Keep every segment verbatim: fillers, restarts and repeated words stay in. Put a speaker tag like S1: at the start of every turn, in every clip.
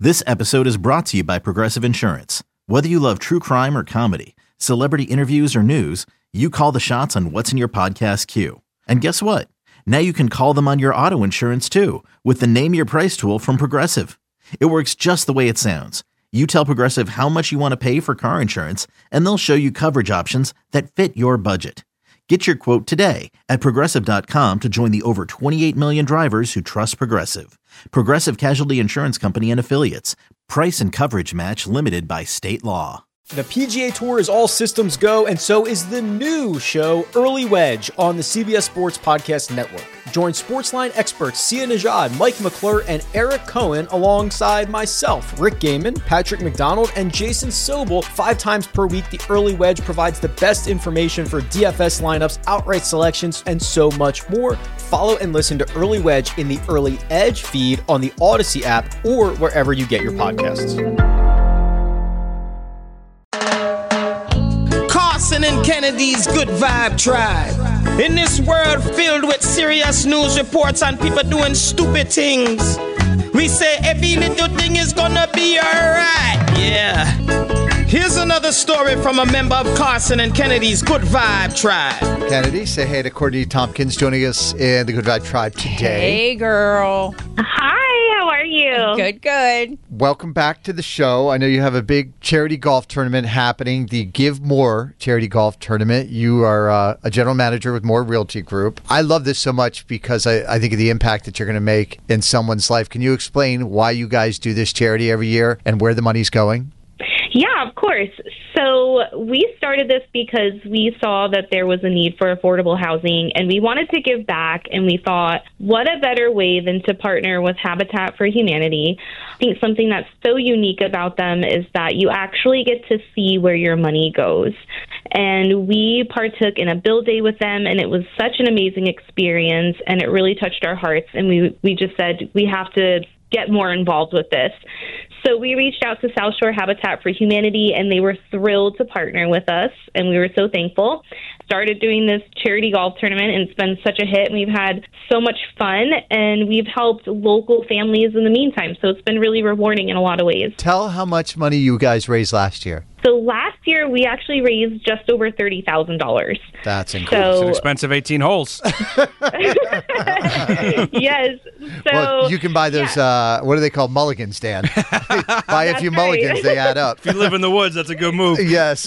S1: This episode is brought to you by Progressive Insurance. Whether you love true crime or comedy, celebrity interviews or news, you call the shots on what's in your podcast queue. And guess what? Now you can call them on your auto insurance too with the Name Your Price tool from Progressive. It works just the way it sounds. You tell Progressive how much you want to pay for car insurance, and they'll show you coverage options that fit your budget. Get your quote today at Progressive dot com to join the over twenty-eight million drivers who trust Progressive. Progressive Casualty Insurance Company and Affiliates. Price and coverage match limited by state law.
S2: The P G A Tour is all systems go, and so is the new show, Early Wedge, on the C B S Sports Podcast Network. Join Sportsline experts Sia Nejad, Mike McClure, and Eric Cohen alongside myself, Rick Gaiman, Patrick McDonald, and Jason Sobel. Five times per week, the Early Wedge provides the best information for D F S lineups, outright selections, and so much more. Follow and listen to Early Wedge in the Early Edge feed on the Odyssey app or wherever you get your podcasts.
S3: Carson and Kennedy's Good Vibe Tribe. In this world filled with serious news reports and people doing stupid things, we say every little thing is gonna be alright. Yeah. Here's another story from a member of Carson and Kennedy's Good Vibe Tribe.
S4: Kennedy, say hey to Courtney Tompkins joining us in the Good Vibe Tribe today.
S5: Hey, girl.
S6: Hi, how are you?
S5: Good, good.
S4: Welcome back to the show. I know you have a big charity golf tournament happening, the Give More Charity Golf Tournament. You are uh, a general manager with More Realty Group. I love this so much because I, I think of the impact that you're going to make in someone's life. Can you explain why you guys do this charity every year and where the money's going?
S6: Yeah, of course. So we started this because we saw that there was a need for affordable housing and we wanted to give back, and we thought, what a better way than to partner with Habitat for Humanity. I think something that's so unique about them is that you actually get to see where your money goes. And we partook in a build day with them, and it was such an amazing experience, and it really touched our hearts. And we, we just said, we have to get more involved with this. So we reached out to South Shore Habitat for Humanity, and they were thrilled to partner with us, and we were so thankful. Started doing this charity golf tournament, and it's been such a hit, and we've had so much fun, and we've helped local families in the meantime, so it's been really rewarding in a lot of ways.
S4: Tell how much money you guys raised last year.
S6: So last year, we actually raised just over thirty thousand dollars.
S4: That's incredible.
S7: It's
S6: So,
S7: an expensive eighteen holes.
S6: yes. So,
S4: well, you can buy those,
S6: yeah.
S4: uh, what are they called, mulligans, Dan. Buy a few
S6: right.
S4: mulligans, they add up.
S7: If you live in the woods, that's a good move.
S4: Yes.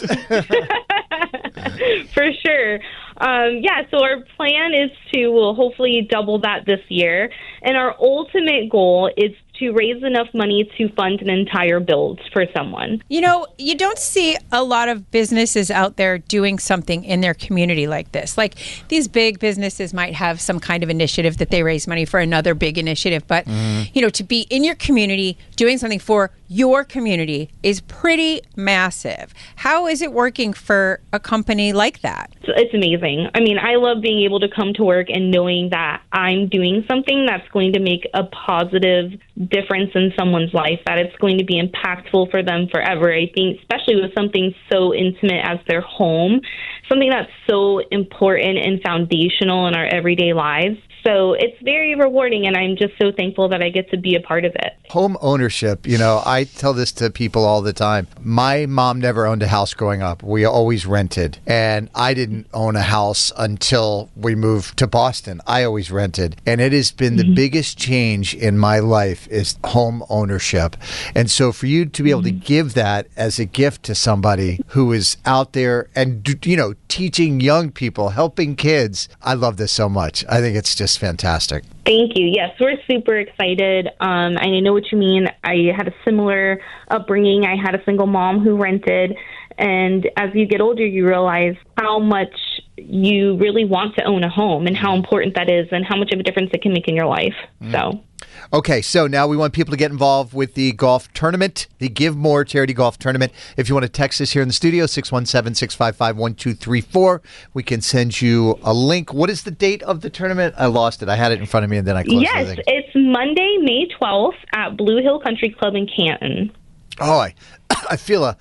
S6: For sure. Um, yeah, so our plan is to we'll hopefully double that this year. And our ultimate goal is to raise enough money to fund an entire build for someone.
S5: You know, you don't see a lot of businesses out there doing something in their community like this. Like, these big businesses might have some kind of initiative that they raise money for another big initiative. But, mm. you know, to be in your community doing something for your community is pretty massive. How is it working for a company like that?
S6: It's amazing. I mean, I love being able to come to work and knowing that I'm doing something that's going to make a positive difference in someone's life, that it's going to be impactful for them forever. I think, especially with something so intimate as their home, something that's so important and foundational in our everyday lives. So it's very rewarding, and I'm just so thankful that I get to be a part of it.
S4: Home ownership, you know, I tell this to people all the time. My mom never owned a house growing up. We always rented, and I didn't own a house until we moved to Boston. I always rented, and it has been mm-hmm. the biggest change in my life is home ownership. And so for you to be able mm-hmm. to give that as a gift to somebody who is out there and, you know, teaching young people, helping kids, I love this so much. I think it's just fantastic.
S6: Thank you. Yes, we're super excited. Um, I know what you mean. I had a similar upbringing. I had a single mom who rented. And as you get older, you realize how much you really want to own a home and how important that is and how much of a difference it can make in your life. Mm. So.
S4: Okay, so now we want people to get involved with the golf tournament, the Give More Charity Golf Tournament. If you want to text us here in the studio, six one seven, six five five, one two three four, we can send you a link. What is the date of the tournament? I lost it. I had it in front of me and then I closed
S6: yes,
S4: everything.
S6: Yes, it's Monday, May twelfth at Blue Hill Country Club in Canton.
S4: Oh, I, I feel a,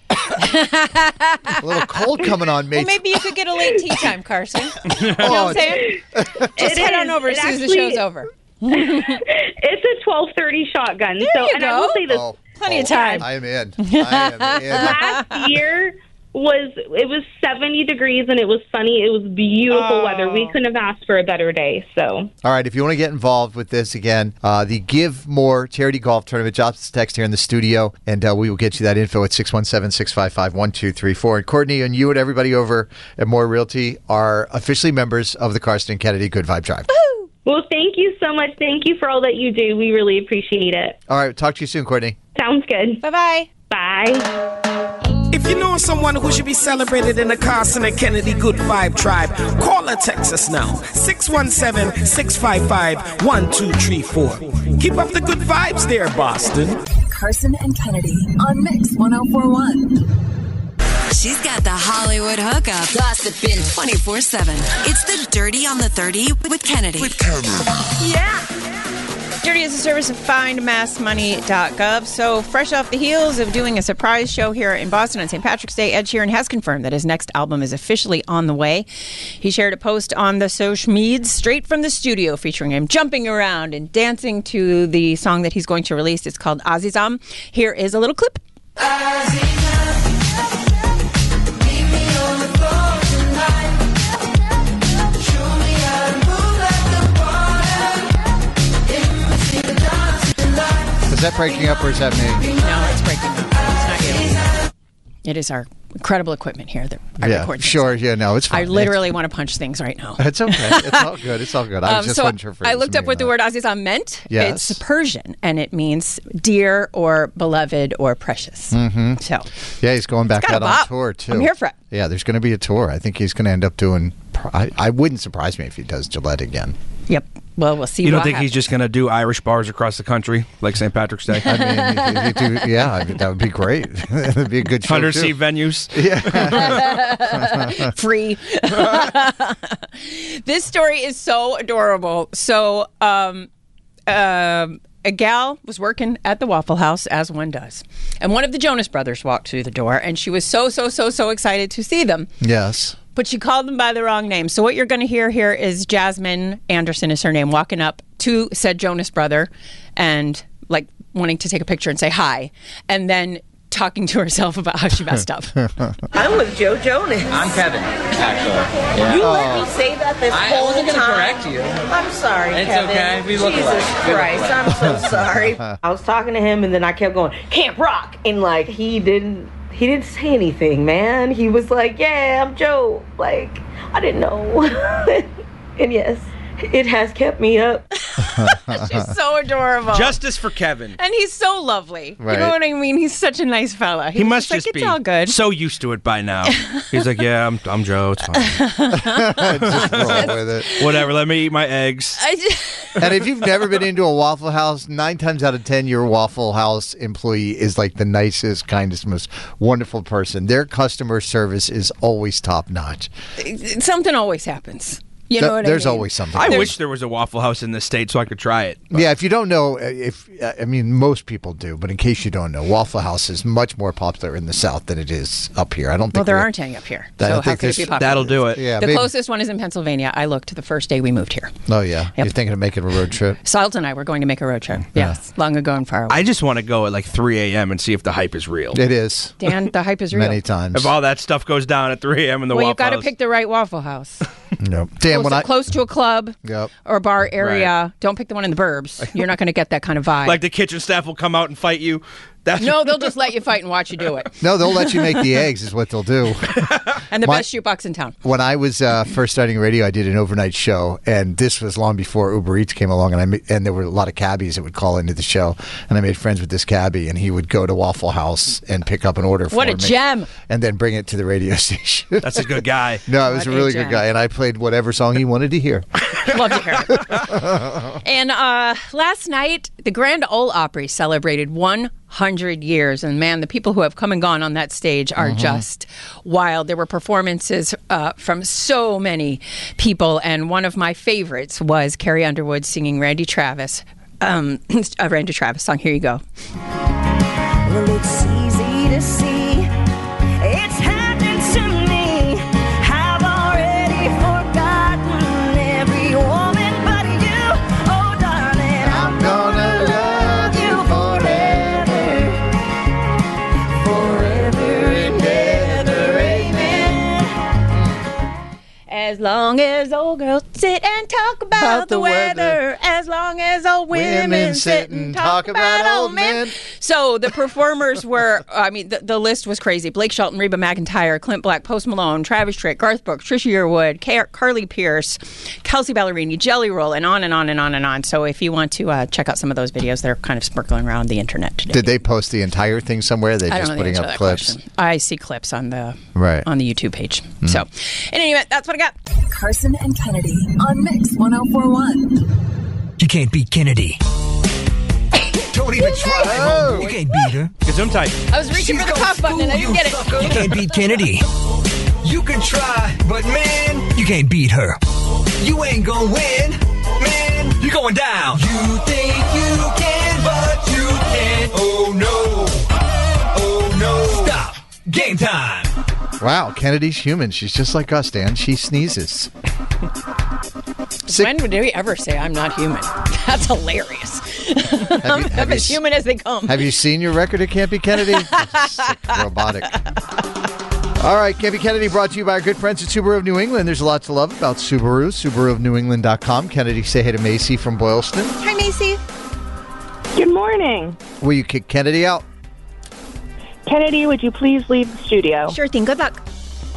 S4: a little cold coming on, mate.
S5: Well, maybe you could get a late tea time, Carson. You know
S4: oh,
S5: what I'm saying? Just head on over as soon as the show's over.
S6: It's a twelve thirty shotgun.
S5: There
S6: so,
S5: you
S6: and
S5: go.
S6: I will say this.
S4: Oh.
S5: Plenty of time.
S4: I am in. I am in.
S6: Last year was it was seventy degrees and it was sunny. It was beautiful
S5: Oh.
S6: weather. We couldn't have asked for a better day. So
S4: All right, if you want to get involved with this again, uh, the Give More Charity Golf Tournament, drop us a text here in the studio, and uh, we will get you that info at six one seven, six five five, one two three four. And Courtney and you and everybody over at More Realty are officially members of the Carson and Kennedy Good Vibe Tribe.
S6: well, thank you so much. Thank you for all that you do. We really appreciate it.
S4: All right, talk to you soon, Courtney.
S6: Sounds good.
S5: Bye-bye.
S6: Bye.
S3: If you know someone who should be celebrated in the Carson and Kennedy Good Vibe Tribe, call or text us now. six one seven, six five five, one two three four. Keep up the good vibes there, Boston.
S8: Carson and Kennedy on Mix one oh four one.
S9: She's got the Hollywood hookup. Gossiping twenty-four seven. It's the Dirty on the thirty with Kennedy. With Kennedy.
S5: Yeah. Dirty is a service of find mass money dot gov. So, fresh off the heels of doing a surprise show here in Boston on Saint Patrick's Day, Ed Sheeran has confirmed that his next album is officially on the way. He shared a post on the social medias straight from the studio featuring him jumping around and dancing to the song that he's going to release. It's called Azizam. Here is a little clip.
S4: Is that breaking up or is that me?
S5: No, it's breaking up. It's not you. It is our incredible equipment here that I
S4: Yeah,
S5: record things
S4: sure.
S5: on.
S4: Yeah, no, it's fine.
S5: I literally want to punch things right now.
S4: It's, it's okay. It's all good. It's all good. I
S5: Um,
S4: just
S5: so
S4: wasn't sure if it
S5: I
S4: was
S5: looked
S4: me
S5: up
S4: or
S5: what the
S4: not.
S5: word Azizam meant.
S4: Yes.
S5: It's Persian, and it means dear or beloved or precious. Mm-hmm. So
S4: Yeah, he's going back
S5: It's got
S4: out
S5: a
S4: on
S5: bop.
S4: tour, too.
S5: I'm here for it.
S4: Yeah, there's going to be a tour. I think he's going to end up doing... I, I wouldn't surprise me if he does Gillette again.
S5: Yep. Well, we'll see.
S7: You don't
S5: what
S7: think he's
S5: happens.
S7: just going to do Irish bars across the country like Saint Patrick's Day?
S4: I mean, he- he do- yeah, I mean, that would be great. That would be a good show,
S7: Under
S4: too.
S7: sea venues.
S5: free? This story is so adorable. So, um, um, a gal was working at the Waffle House, as one does, and one of the Jonas Brothers walked through the door, and she was so, so, so, so excited to see them.
S4: Yes.
S5: But she called them by the wrong name. So what you're going to hear here is Jasmine Anderson is her name, walking up to said Jonas brother and like wanting to take a picture and say hi, and then talking to herself about how she messed up.
S10: I'm with Joe Jonas.
S11: I'm Kevin, actually. Yeah.
S10: You let me say that this
S11: I
S10: whole
S11: wasn't
S10: time.
S11: gonna correct you.
S10: I'm sorry,
S11: It's
S10: Kevin.
S11: okay. We look
S10: Jesus
S11: alike. We look
S10: Christ,
S11: alike.
S10: I'm so sorry. I was talking to him, and then I kept going, Camp Rock, and like he didn't. He didn't say anything, man. He was like, yeah, I'm Joe. Like, I didn't know. And yes, it has kept me up.
S5: She's so adorable.
S7: Justice for Kevin.
S5: and he's so lovely.
S4: Right.
S5: You know what I mean? He's such a nice fella.
S7: He
S5: He's
S7: must
S5: like,
S7: just
S5: it's
S7: be
S5: all good.
S7: so used to it by now. He's like, yeah, I'm, I'm Joe. It's fine.
S4: Just roll with it.
S7: Whatever. Let me eat my eggs.
S5: I just,
S4: And if you've never been into a Waffle House, nine times out of ten, your Waffle House employee is like the nicest, kindest, most wonderful person. Their customer service is always top notch.
S5: something always happens. You
S4: Th-
S5: know what
S4: there's
S5: I mean?
S4: always something.
S7: I
S5: There's-
S7: wish there was a Waffle House in this state so I could try it. but-
S4: Yeah, if you don't know, if I mean, most people do, but in case you don't know, Waffle House is much more popular in the South than it is up here. I don't think
S5: Well, there
S4: we-
S5: aren't any up here.
S4: I don't
S5: So how
S4: think
S5: could it
S4: there's-
S5: be popular?
S7: That'll do it.
S4: Yeah,
S5: The
S4: maybe-
S5: closest one is in Pennsylvania. I looked the first day we moved here.
S4: Oh yeah,
S5: Yep.
S4: you're thinking of making a road trip.
S5: Salt and I were going to make a road trip. Yes, long ago and far away.
S7: I just want to go at like three a.m. and see if the hype is real.
S4: It is
S5: Dan, the hype is real.
S4: many times.
S7: If all that stuff goes down at three a.m. in the
S5: well,
S7: Waffle
S5: you've got to
S7: House.
S5: pick the right Waffle House.
S4: No, Dan,
S5: close,
S4: when I
S5: close to a club
S4: Yep.
S5: or a bar area. Don't pick the one in the burbs. You're not going to get that kind of vibe.
S7: Like the kitchen staff will come out and fight you. That's
S5: no, they'll just let you fight and watch you do it.
S4: no, they'll let you make the eggs, is what they'll do.
S5: And the
S4: My-
S5: best jukebox in town.
S4: When I was uh, first starting radio, I did an overnight show, and this was long before Uber Eats came along, and I ma- and there were a lot of cabbies that would call into the show, and I made friends with this cabbie, and he would go to Waffle House and pick up an order for
S5: What a
S4: me,
S5: gem.
S4: and then bring it to the radio station.
S7: That's a good guy.
S4: No, it was
S5: What
S4: a
S5: a
S4: really
S5: gem.
S4: good guy, and I played whatever song he wanted to hear.
S5: Love to hear it. And uh, last night, the Grand Ole Opry celebrated one hundred years. And man, the people who have come and gone on that stage are just wild. There were performances uh, from so many people. And one of my favorites was Carrie Underwood singing Randy Travis. Um, a Randy Travis song. Here you go.
S12: Well, it's easy to see. It's happened to me. I've already forgotten every woman but you. Oh, darling, I'm gonna love you forever.
S5: As long as old girls sit and talk about, about the, the weather. weather. As long as old women, women sit and talk, talk about, about old men. men. So the performers were, I mean, the, the list was crazy. Blake Shelton, Reba McEntire, Clint Black, Post Malone, Travis Tritt, Garth Brooks, Trisha Yearwood, Car- Carly Pierce, Kelsey Ballerini, Jelly Roll, and on and on and on and on. So if you want to uh, check out some of those videos, they're kind of sparkling around the internet today.
S4: Did they post the entire thing somewhere? They're
S5: I
S4: just
S5: don't know
S4: putting
S5: the
S4: up clips.
S5: Question. I see clips on the
S4: right.
S5: on the YouTube page. Mm-hmm. So, in any event, that's what I got.
S8: Carson and Kennedy on Mix one oh four point one.
S13: You can't beat Kennedy. Don't even try.
S4: Oh.
S13: You can't beat her.
S7: Gazoom type.
S5: I was reaching She's for the cough button and I didn't get it.
S13: Sucker. You can't beat Kennedy. You can try, but man, you can't beat her. You ain't gonna win, man. You're going down. You think you can, but you can't. Oh no. Oh no. Stop. Game time.
S4: Wow, Kennedy's human. She's just like us, Dan. She sneezes.
S5: Sick. When would we ever say I'm not human? That's hilarious.
S4: Have you, have
S5: I'm
S4: you,
S5: as human as they come.
S4: Have you seen your record at Campy Kennedy? Sick, robotic. All right, Campy Kennedy brought to you by our good friends at Subaru of New England. There's a lot to love about Subaru. Subaru of New England dot com. Kennedy, say hey to Macy from Boylston.
S5: Hi, Macy.
S14: Good morning.
S4: Will you kick Kennedy out?
S14: Kennedy, would you please leave the studio?
S5: Sure thing. Good luck.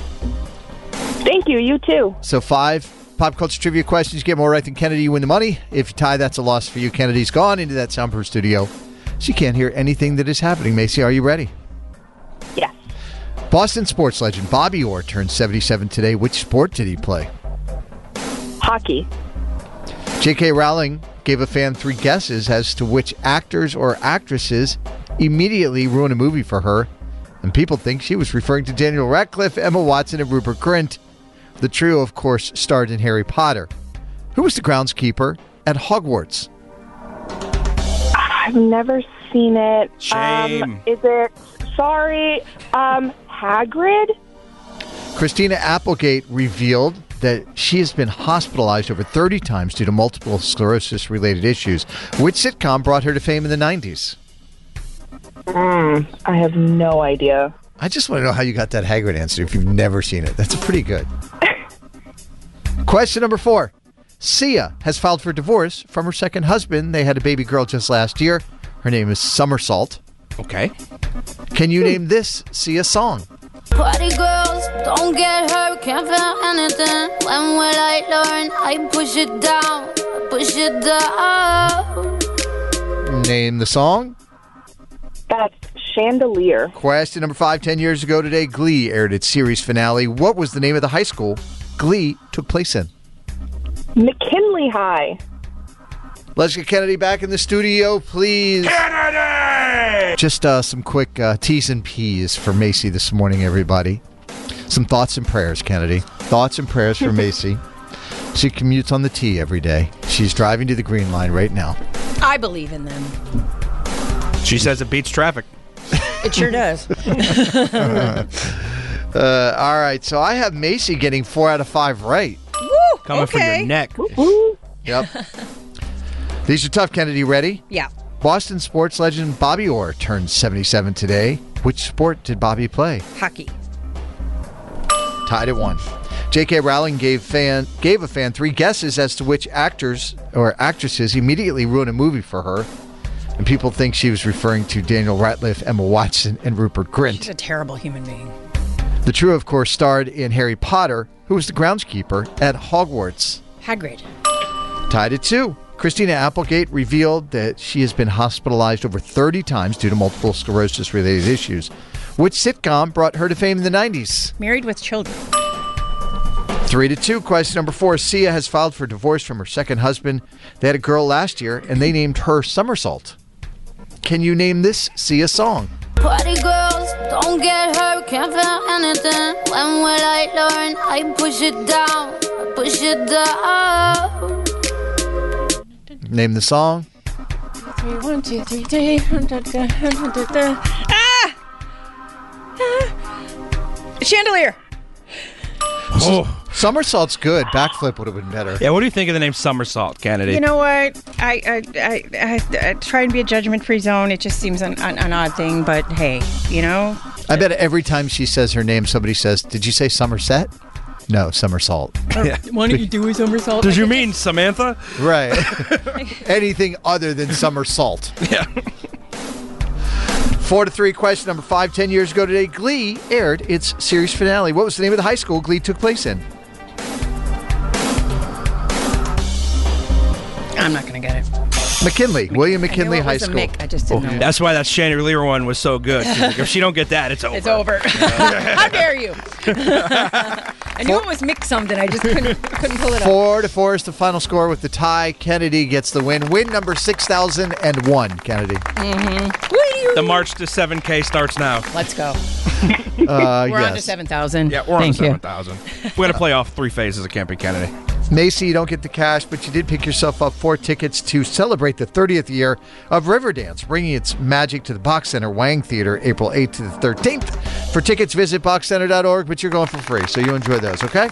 S14: Thank you. You too.
S4: So five pop culture trivia questions. You get more right than Kennedy, you win the money. If you tie, that's a loss for you. Kennedy's gone into that soundproof studio. She can't hear anything that is happening. Macy, are you ready?
S14: Yes.
S4: Boston sports legend Bobby Orr turned seventy-seven today. Which sport did he play?
S14: Hockey.
S4: J K. Rowling gave a fan three guesses as to which actors or actresses immediately ruined a movie for her, and people think she was referring to Daniel Radcliffe, Emma Watson, and Rupert Grint. The trio, of course, starred in Harry Potter. Who was the groundskeeper at Hogwarts?
S14: I've never seen it.
S7: Shame.
S14: Um, is it, sorry, um, Hagrid?
S4: Christina Applegate revealed that she has been hospitalized over thirty times due to multiple sclerosis-related issues. Which sitcom brought her to fame in the nineties?
S14: Mm, I have no idea.
S4: I just want to know how you got that Hagrid answer if you've never seen it. That's pretty good. Question number four. Sia has filed for divorce from her second husband. They had a baby girl just last year. Her name is Somersault.
S7: Okay.
S4: Can you name this Sia song?
S15: Party girls, don't get hurt, can't feel anything. When will I learn? I push it down, I push it down.
S4: Name the song.
S14: That's Chandelier.
S4: Question number five. Ten years ago today, Glee aired its series finale. What was the name of the high school Glee took place in?
S14: McKinley High.
S4: Let's get Kennedy back in the studio, please.
S13: Kennedy!
S4: Just uh, some quick uh, T's and P's for Macy this morning, everybody. Some thoughts and prayers, Kennedy. Thoughts and prayers for Macy. She commutes on the T every day. She's driving to the Green Line right now.
S5: I believe in them.
S7: She says it beats traffic.
S5: It sure does.
S4: uh, all right, so I have Macy getting four out of five right.
S5: Woo!
S7: Coming
S5: okay.
S7: for your neck.
S4: Yep. These are tough, Kennedy. Ready?
S5: Yeah.
S4: Boston sports legend Bobby Orr turned seventy-seven today. Which sport did Bobby play?
S5: Hockey.
S4: Tied at one. J K. Rowling gave fan gave a fan three guesses as to which actors or actresses immediately ruined a movie for her. And people think she was referring to Daniel Radcliffe, Emma Watson, and Rupert Grint.
S5: She's a terrible human being.
S4: The trio, of course, starred in Harry Potter, who was the groundskeeper at Hogwarts.
S5: Hagrid.
S4: Tied at two. Christina Applegate revealed that she has been hospitalized over thirty times due to multiple sclerosis-related issues. Which sitcom brought her to fame in the nineties?
S5: Married with Children.
S4: Three to two. Question number four. Sia has filed for divorce from her second husband. They had a girl last year, and they named her Somersault. Can you name this Sia song?
S15: Party girls, don't get hurt, can't feel anything. When will I learn? I push it down, I push it down.
S4: Name the song.
S5: Three, one, two, three, three. Ah! ah! Chandelier.
S7: Oh.
S4: Somersault's good. Backflip would have been better.
S7: Yeah, what do you think of the name Somersault, Kennedy?
S5: You know what? I I, I, I, I try and be a judgment-free zone. It just seems an, an, an odd thing, but hey, you know?
S4: I bet every time she says her name, somebody says, "Did you say Somerset?" No, somersault.
S5: Why don't you do a somersault?
S7: Did you mean Samantha?
S4: Right. Anything other than somersault.
S7: Yeah.
S4: Four to three, question number five. Ten years ago today, Glee aired its series finale. What was the name of the high school Glee took place in?
S5: I'm not going to get it.
S4: McKinley. William McKinley
S5: I knew it
S4: High
S5: was a
S4: School.
S5: Mick. I just didn't know.
S7: That's why that chandelier one was so good. She's like, if she don't get that, it's over.
S5: It's over. How dare you? I knew it was Mick something. I just couldn't couldn't pull it up.
S4: Four to four is the final score with the tie. Kennedy gets the win. Win number six thousand one, Kennedy.
S5: Mm-hmm.
S7: The march to seven K starts now.
S5: Let's go.
S4: Uh,
S5: we're
S4: yes.
S5: on to seven thousand.
S7: Yeah, we're on
S5: Thank
S7: to
S5: you.
S7: seven thousand. We got to play off three phases of Camping Kennedy.
S4: Macy, you don't get the cash, but you did pick yourself up four tickets to celebrate the thirtieth year of Riverdance, bringing its magic to the Box Center Wang Theater April eighth to the thirteenth. For tickets, visit box center dot org, but you're going for free, so you enjoy those, okay?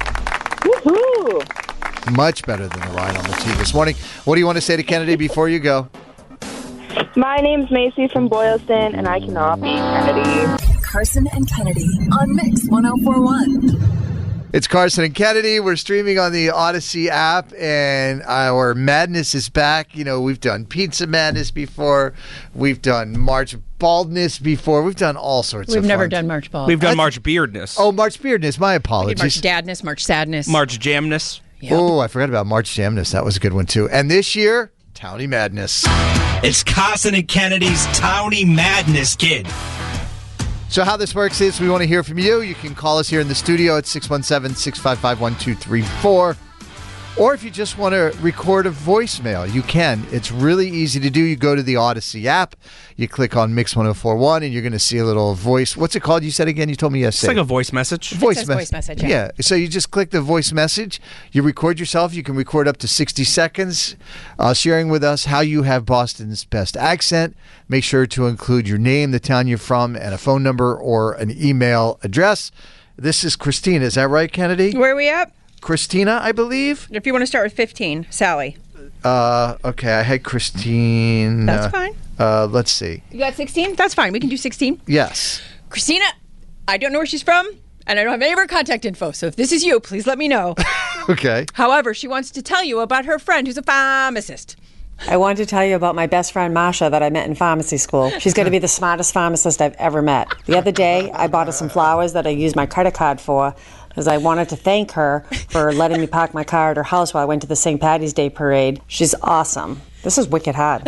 S14: Woohoo!
S4: Much better than the ride on the T this morning. What do you want to say to Kennedy before you go?
S14: My name's Macy from Boylston, and I cannot beat Kennedy.
S8: Carson and Kennedy on Mix one oh four point one.
S4: It's Carson and Kennedy. We're streaming on the Odyssey app, and our madness is back. You know, we've done Pizza Madness before. We've done March Baldness before. We've done all sorts
S5: We've
S4: of
S5: never
S4: fun.
S5: done March Bald.
S7: We've done March Beardness.
S4: Oh, March Beardness. My
S5: We did
S4: apologies.
S5: March Dadness, March Sadness.
S7: March Jamness.
S5: Yep.
S4: Oh, I forgot about March Jamness. That was a good one, too. And this year, Townie Madness.
S13: It's Carson and Kennedy's Townie Madness, kid.
S4: So how this works is we want to hear from you. You can call us here in the studio at six one seven, six five five, one two three four. Or if you just want to record a voicemail, you can. It's really easy to do. You go to the Odyssey app, you click on Mix one oh four point one, and you're going to see a little voice. What's it called? You said again? You told me
S7: It's
S4: yesterday.
S7: like a voice message.
S4: Voice,
S5: says
S4: mes-
S5: voice message,
S4: Yeah.
S5: yeah.
S4: So you just click the voice message. You record yourself. You can record up to sixty seconds, uh, sharing with us how you have Boston's best accent. Make sure to include your name, the town you're from, and a phone number or an email address. This is Christina. Is that right, Kennedy?
S5: Where are we at?
S4: Christina, I believe.
S5: If you want to start with fifteen, Sally.
S4: Uh, okay, I had Christine.
S5: That's
S4: uh,
S5: fine.
S4: Uh, let's see.
S5: You got sixteen? That's fine. We can do sixteen.
S4: Yes.
S5: Christina, I don't know where she's from, and I don't have any of her contact info. So if this is you, please let me know.
S4: Okay.
S5: However, she wants to tell you about her friend who's a pharmacist.
S16: I wanted to tell you about my best friend, Masha, that I met in pharmacy school. She's going to be the smartest pharmacist I've ever met. The other day, I bought her some flowers that I used my credit card for because I wanted to thank her for letting me park my car at her house while I went to the Saint Patty's Day parade. She's awesome. This is wicked hot.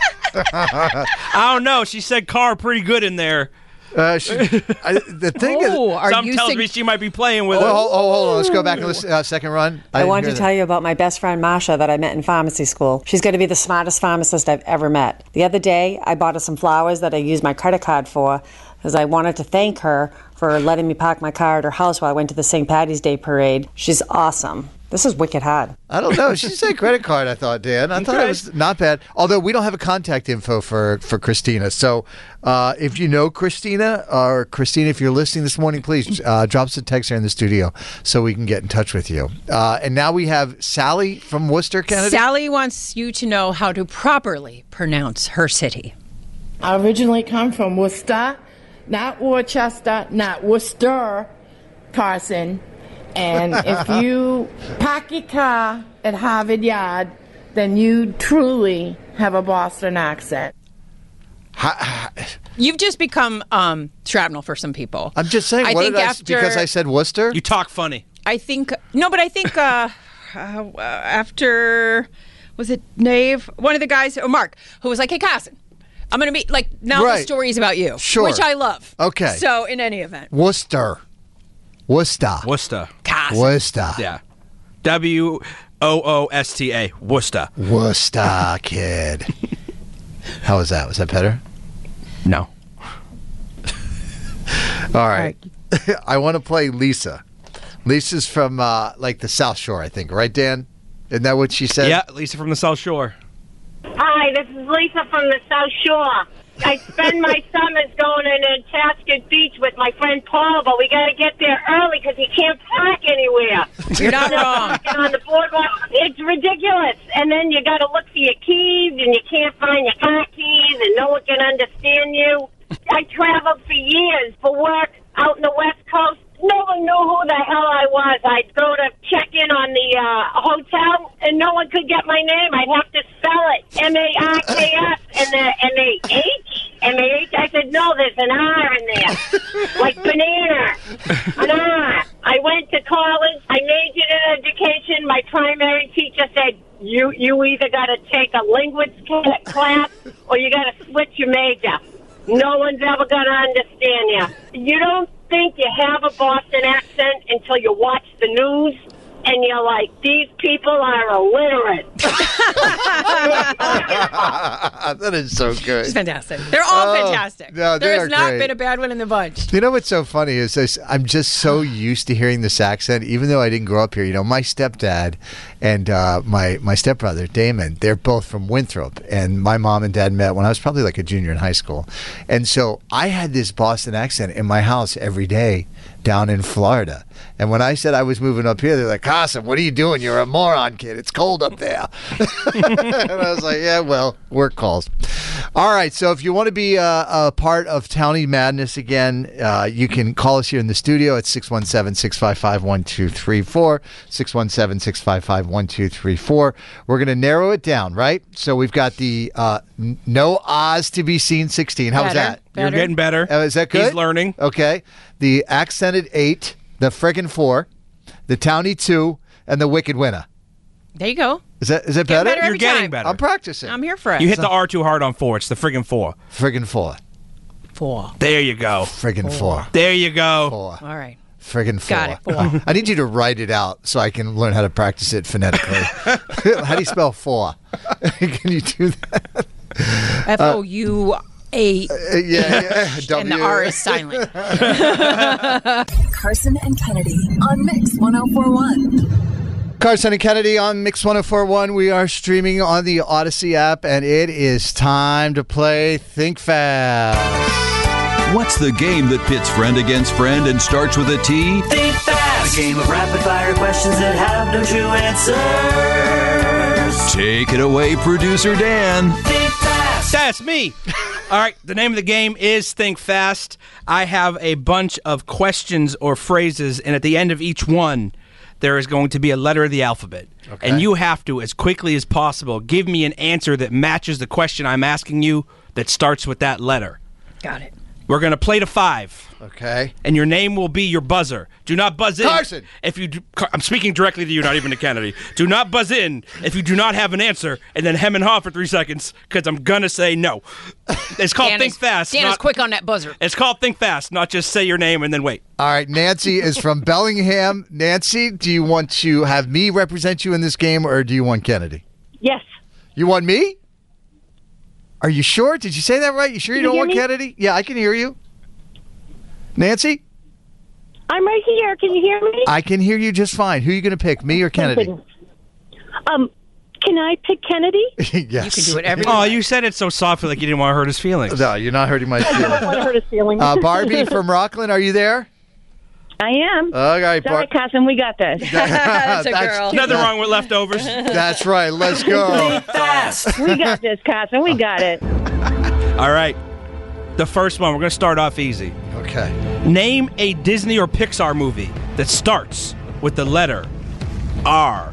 S7: I don't know. She said car pretty good in there.
S4: Uh, she, I, the thing
S5: Oh,
S4: is,
S5: are
S7: Some
S5: you
S7: tells
S5: sing-
S7: me she might be playing with
S4: oh,
S7: it.
S4: oh, oh, hold on. Let's go back and listen. Uh, second run.
S16: I,
S4: didn't
S16: wanted
S4: hear
S16: to
S4: that.
S16: tell you about my best friend, Masha, that I met in pharmacy school. She's going to be the smartest pharmacist I've ever met. The other day, I bought her some flowers that I used my credit card for because I wanted to thank her for letting me park my car at her house while I went to the Saint Patty's Day parade. She's awesome. This is wicked hot.
S4: I don't know. She said credit card, I thought, Dan. I thought it was not bad. Although we don't have a contact info for, for Christina. So uh, if you know Christina, or Christina, if you're listening this morning, please uh, drop us a text here in the studio so we can get in touch with you. Uh, and now we have Sally from Worcester, Kennedy.
S5: Sally wants you to know how to properly pronounce her city.
S17: I originally come from Worcester, not Worcester, not Worcester, Carson. And if you park your car at Harvard Yard, then you truly have a Boston accent.
S5: You've just become um, shrapnel for some people.
S4: I'm just saying,
S5: I
S4: what
S5: think
S4: did I,
S5: after,
S4: because I said Worcester?
S7: You talk funny.
S5: I think, no, but I think uh, uh, after, was it Nave? One of the guys, or Mark, who was like, hey, Carson, I'm going to be, like, now
S4: Right.
S5: the story is about you.
S4: Sure.
S5: Which I love.
S4: Okay.
S5: So, in any event.
S4: Worcester. Worcester.
S7: Worcester.
S5: Carson.
S4: Worcester.
S7: Yeah. W O O S T A. Worcester.
S4: Worcester, kid. How was that? Was that better?
S7: No.
S4: All right. I want to play Lisa. Lisa's from uh, like the South Shore, I think, right, Dan? Isn't that what she said?
S7: Yeah, Lisa from the South Shore.
S18: Hi, this is Lisa from the South Shore. I spend my summers going in Nantasket Beach with my friend Paul, but we got to get there early because he can't park anywhere.
S5: You're not wrong.
S18: Parking on the boardwalk, it's ridiculous. And then you got to look for your keys, and you can't find your car keys, and no one can understand you. I traveled for years for work out in the West Coast. no one knew who the hell I was. I'd go to check in on the uh, hotel, and no one could get my name. I'd have to spell it, M A R K S, and the M A H? M A H? I said, no, there's an R in there, like banana, an R. I went to college. I majored in education. My primary teacher said, you, you either got to take a linguistics class or you got to switch your major. No one's ever going to understand you. You don't think you have a Boston accent until you watch the news and you're like, these people are illiterate.
S4: That is so good.
S5: It's fantastic. They're all
S4: Oh,
S5: fantastic.
S4: no, they
S5: There's
S4: are
S5: not
S4: great.
S5: been a bad one in the bunch.
S4: You know what's so funny is this, I'm just so used to hearing this accent, even though I didn't grow up here. You know, my stepdad and uh, my my stepbrother Damon, they're both from Winthrop, and my mom and dad met when I was probably like a junior in high school, and so I had this Boston accent in my house every day down in Florida. And when I said I was moving up here, they're like, Carson, what are you doing? You're a moron, kid. It's cold up there. And I was like, yeah, well, work calls. All right, so if you want to be uh, a part of Townie Madness again, uh, you can call us here in the studio at six one seven, six five five, one two three four, six one seven, six five five, one two three four. We're going to narrow it down, right? So we've got the uh, n- no Oz to be seen sixteen. How's
S5: Better,
S4: that?
S7: You're
S5: better.
S7: getting better.
S4: Uh, is that good?
S7: He's learning.
S4: Okay. The accented eight, the friggin' four, the Townie two, and the wicked winner.
S5: There you go.
S4: Is that is that
S5: Get
S4: better?
S5: better
S7: You're
S5: every
S7: getting
S5: time.
S7: better.
S4: I'm practicing.
S5: I'm here for it.
S7: You hit the R too hard on four. It's the friggin' four.
S4: Friggin' four.
S5: Four.
S7: There you go.
S4: Friggin' four.
S7: There you go.
S4: Four.
S5: All right.
S4: Friggin' four.
S5: Got it. Four.
S4: I need you to write it out so I can learn how to practice it phonetically. How do you spell four? Can you do that?
S5: F O U A.
S4: Uh, yeah, yeah.
S5: And the R is silent.
S8: Carson and Kennedy on Mix one oh four one.
S4: Carson and Kennedy on Mix one oh four one. We are streaming on the Odyssey app, and it is time to play Think Fast.
S19: What's the game that pits friend against friend and starts with a T?
S20: Think fast! A game of rapid-fire questions that have no true answers.
S19: Take it away, producer Dan.
S20: Think fast!
S7: That's me. All right, the name of the game is Think Fast. I have a bunch of questions or phrases, and at the end of each one, there is going to be a letter of the alphabet.
S4: Okay.
S7: And you have to, as quickly as possible, give me an answer that matches the question I'm asking you that starts with that letter.
S5: Got it.
S7: We're going to play to five.
S4: Okay.
S7: And your name will be your buzzer. Do not buzz in.
S4: Carson!
S7: If you do, Car- I'm speaking directly to you, not even to Kennedy. Do not buzz in if you do not have an answer, and then hem and haw for three seconds, because I'm going to say no. It's called
S5: Dan
S7: Think
S5: is,
S7: Fast.
S5: Dan is
S7: not-
S5: quick on that buzzer.
S7: It's called Think Fast, not just say your name and then wait.
S4: All right, Nancy is from Bellingham. Nancy, do you want to have me represent you in this game, or do you want Kennedy?
S18: Yes.
S4: You want me? Are you sure? Did you say that right? You sure you,
S18: Can you
S4: don't want
S18: hear me?
S4: Kennedy? Yeah, I can hear you. Nancy?
S18: I'm right here. Can you hear me?
S4: I can hear you just fine. Who are you going to pick, me or Kennedy?
S18: Um, can I pick Kennedy?
S4: Yes.
S5: You can do whatever you
S7: Oh,
S5: like.
S7: you said it so softly like you didn't want to hurt his feelings.
S4: No, you're not hurting my
S18: I don't
S4: feelings.
S18: want to hurt his feelings.
S4: Uh, Barbie from Rockland, are you there?
S18: I am.
S4: All right,
S18: Sorry,
S4: Bar-
S18: Carson, we got this.
S5: That's a
S4: That's-
S5: girl.
S7: Nothing wrong with leftovers.
S4: That's right. Let's go.
S20: Think fast!
S18: we got this, Carson. We got it.
S7: All right. The first one, we're going to start off easy.
S4: Okay.
S7: Name a Disney or Pixar movie that starts with the letter R.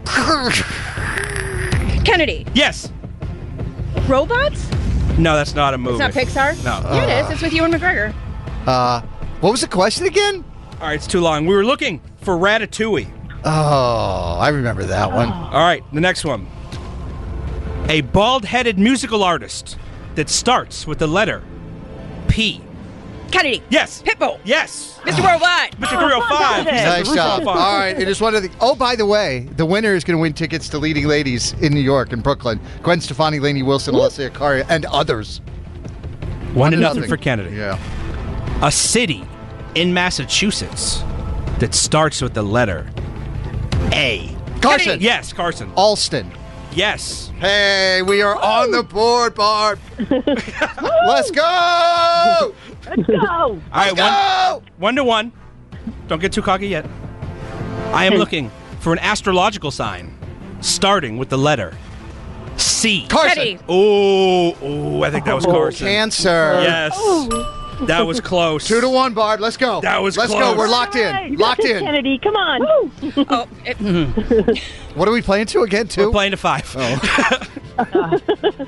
S5: Kennedy.
S7: Yes.
S5: Robots?
S7: No, that's not a movie.
S5: It's not Pixar?
S7: No.
S5: Yeah, it is. It's with Ewan McGregor.
S4: Uh, what was the question again?
S7: All right, it's too long. We were looking for Ratatouille.
S4: Oh, I remember that one.
S7: All right, the next one. A bald-headed musical artist that starts with the letter P.
S5: Kennedy.
S7: Yes.
S5: Pitbull.
S7: Yes.
S5: Mister Worldwide.
S7: Mister three oh five. He said
S4: Nice
S7: the roof on
S4: job.
S7: fire.
S4: All right, it is one of the. Oh, by the way, the winner is going to win tickets to Leading Ladies in New York and Brooklyn. Gwen Stefani, Lainey Wilson, Alessia Cara, and others.
S7: One to
S4: nothing.
S7: nothing for Kennedy.
S4: Yeah.
S7: A city in Massachusetts that starts with the letter A.
S4: Carson.
S7: Kennedy. Yes, Carson.
S4: Alston.
S7: Yes.
S4: Hey, we are on the board, Barb. Let's go.
S18: Let's go.
S7: All right,
S4: Go.
S7: one, one to one. Don't get too cocky yet. I am looking for an astrological sign starting with the letter C.
S4: Carson.
S5: Kennedy.
S7: Oh, oh, I think that was Carson.
S4: Cancer.
S7: Yes. That was close.
S4: Two to one, Barb. Let's go.
S7: That was
S4: Let's
S7: close.
S4: go. We're locked in.
S18: Right,
S4: Locked
S18: that's it,
S4: in.
S18: Kennedy, come on.
S5: Oh, it,
S4: What are we playing to again? Two?
S7: We're playing to five.
S4: Oh.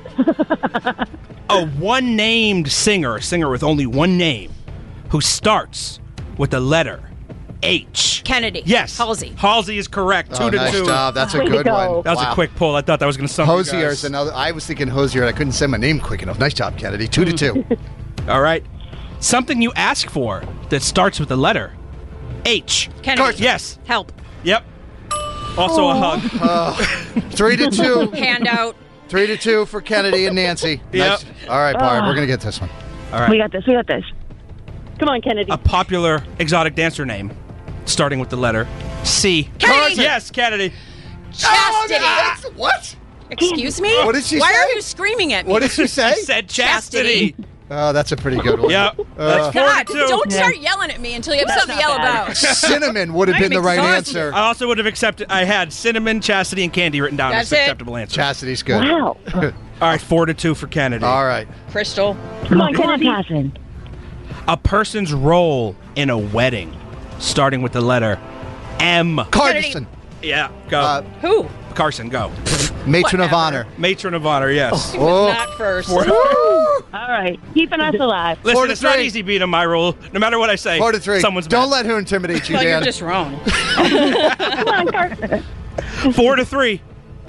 S7: A one-named singer, a singer with only one name, who starts with the letter H.
S5: Kennedy.
S7: Yes.
S5: Halsey.
S7: Halsey is correct. Two
S4: Oh,
S7: to
S4: nice
S7: two.
S4: job. That's a
S18: Way to
S4: good
S18: go.
S4: one.
S7: That was
S4: Wow.
S7: a quick pull. I thought that was going to stump you
S4: Hosier
S7: guys.
S4: is another. I was thinking Hosier, and I couldn't say my name quick enough. Nice job, Kennedy. Two to two.
S7: All right. Something you ask for that starts with the letter H.
S5: Kennedy.
S4: Carson.
S7: Yes.
S5: Help.
S7: Yep. Also a hug.
S4: Uh, three to two.
S5: Handout.
S4: Three to two for Kennedy and Nancy.
S7: Yep.
S4: All right, Barb. We're gonna get this one.
S7: All right.
S18: We got this. We got this. Come on, Kennedy.
S7: A popular exotic dancer name starting with the letter C.
S5: Kennedy.
S7: Yes, Kennedy.
S5: Chastity.
S4: Oh, no, what?
S5: Excuse me?
S4: What did she
S5: Why
S4: say?
S5: are you screaming at me?
S4: What did she say?
S7: He said chastity.
S4: Oh, that's a pretty good one.
S7: Yep.
S4: Uh,
S7: That's four
S5: God,
S7: to two.
S5: don't start yelling at me until you have something to yell about.
S4: Cinnamon would have
S5: I'm
S4: been the right
S5: exhausted.
S4: answer.
S7: I also would have accepted. I had cinnamon, chastity, and candy written down
S5: That's
S7: as
S5: it.
S7: acceptable answers.
S4: Chastity's good.
S18: Wow.
S7: All right, four to two for Kennedy.
S4: All right.
S5: Crystal.
S18: Come on, Kennedy.
S7: A person's role in a wedding, starting with the letter M.
S4: Carson.
S7: Yeah, go.
S4: Uh,
S5: Who?
S7: Carson, go.
S4: Matron of
S5: Whatever.
S4: honor.
S7: Matron of honor, yes.
S4: Oh.
S5: Not first.
S7: Four-
S18: All right. Keeping us alive.
S7: Listen,
S4: Four to
S7: it's not
S4: three.
S7: easy beating my rule. No matter what I say,
S4: Four to three.
S7: someone's
S4: Don't
S7: mad.
S4: let her intimidate you,
S5: No, you're
S4: Dan.
S5: just wrong.
S18: Come on, Carson.
S7: Four to three.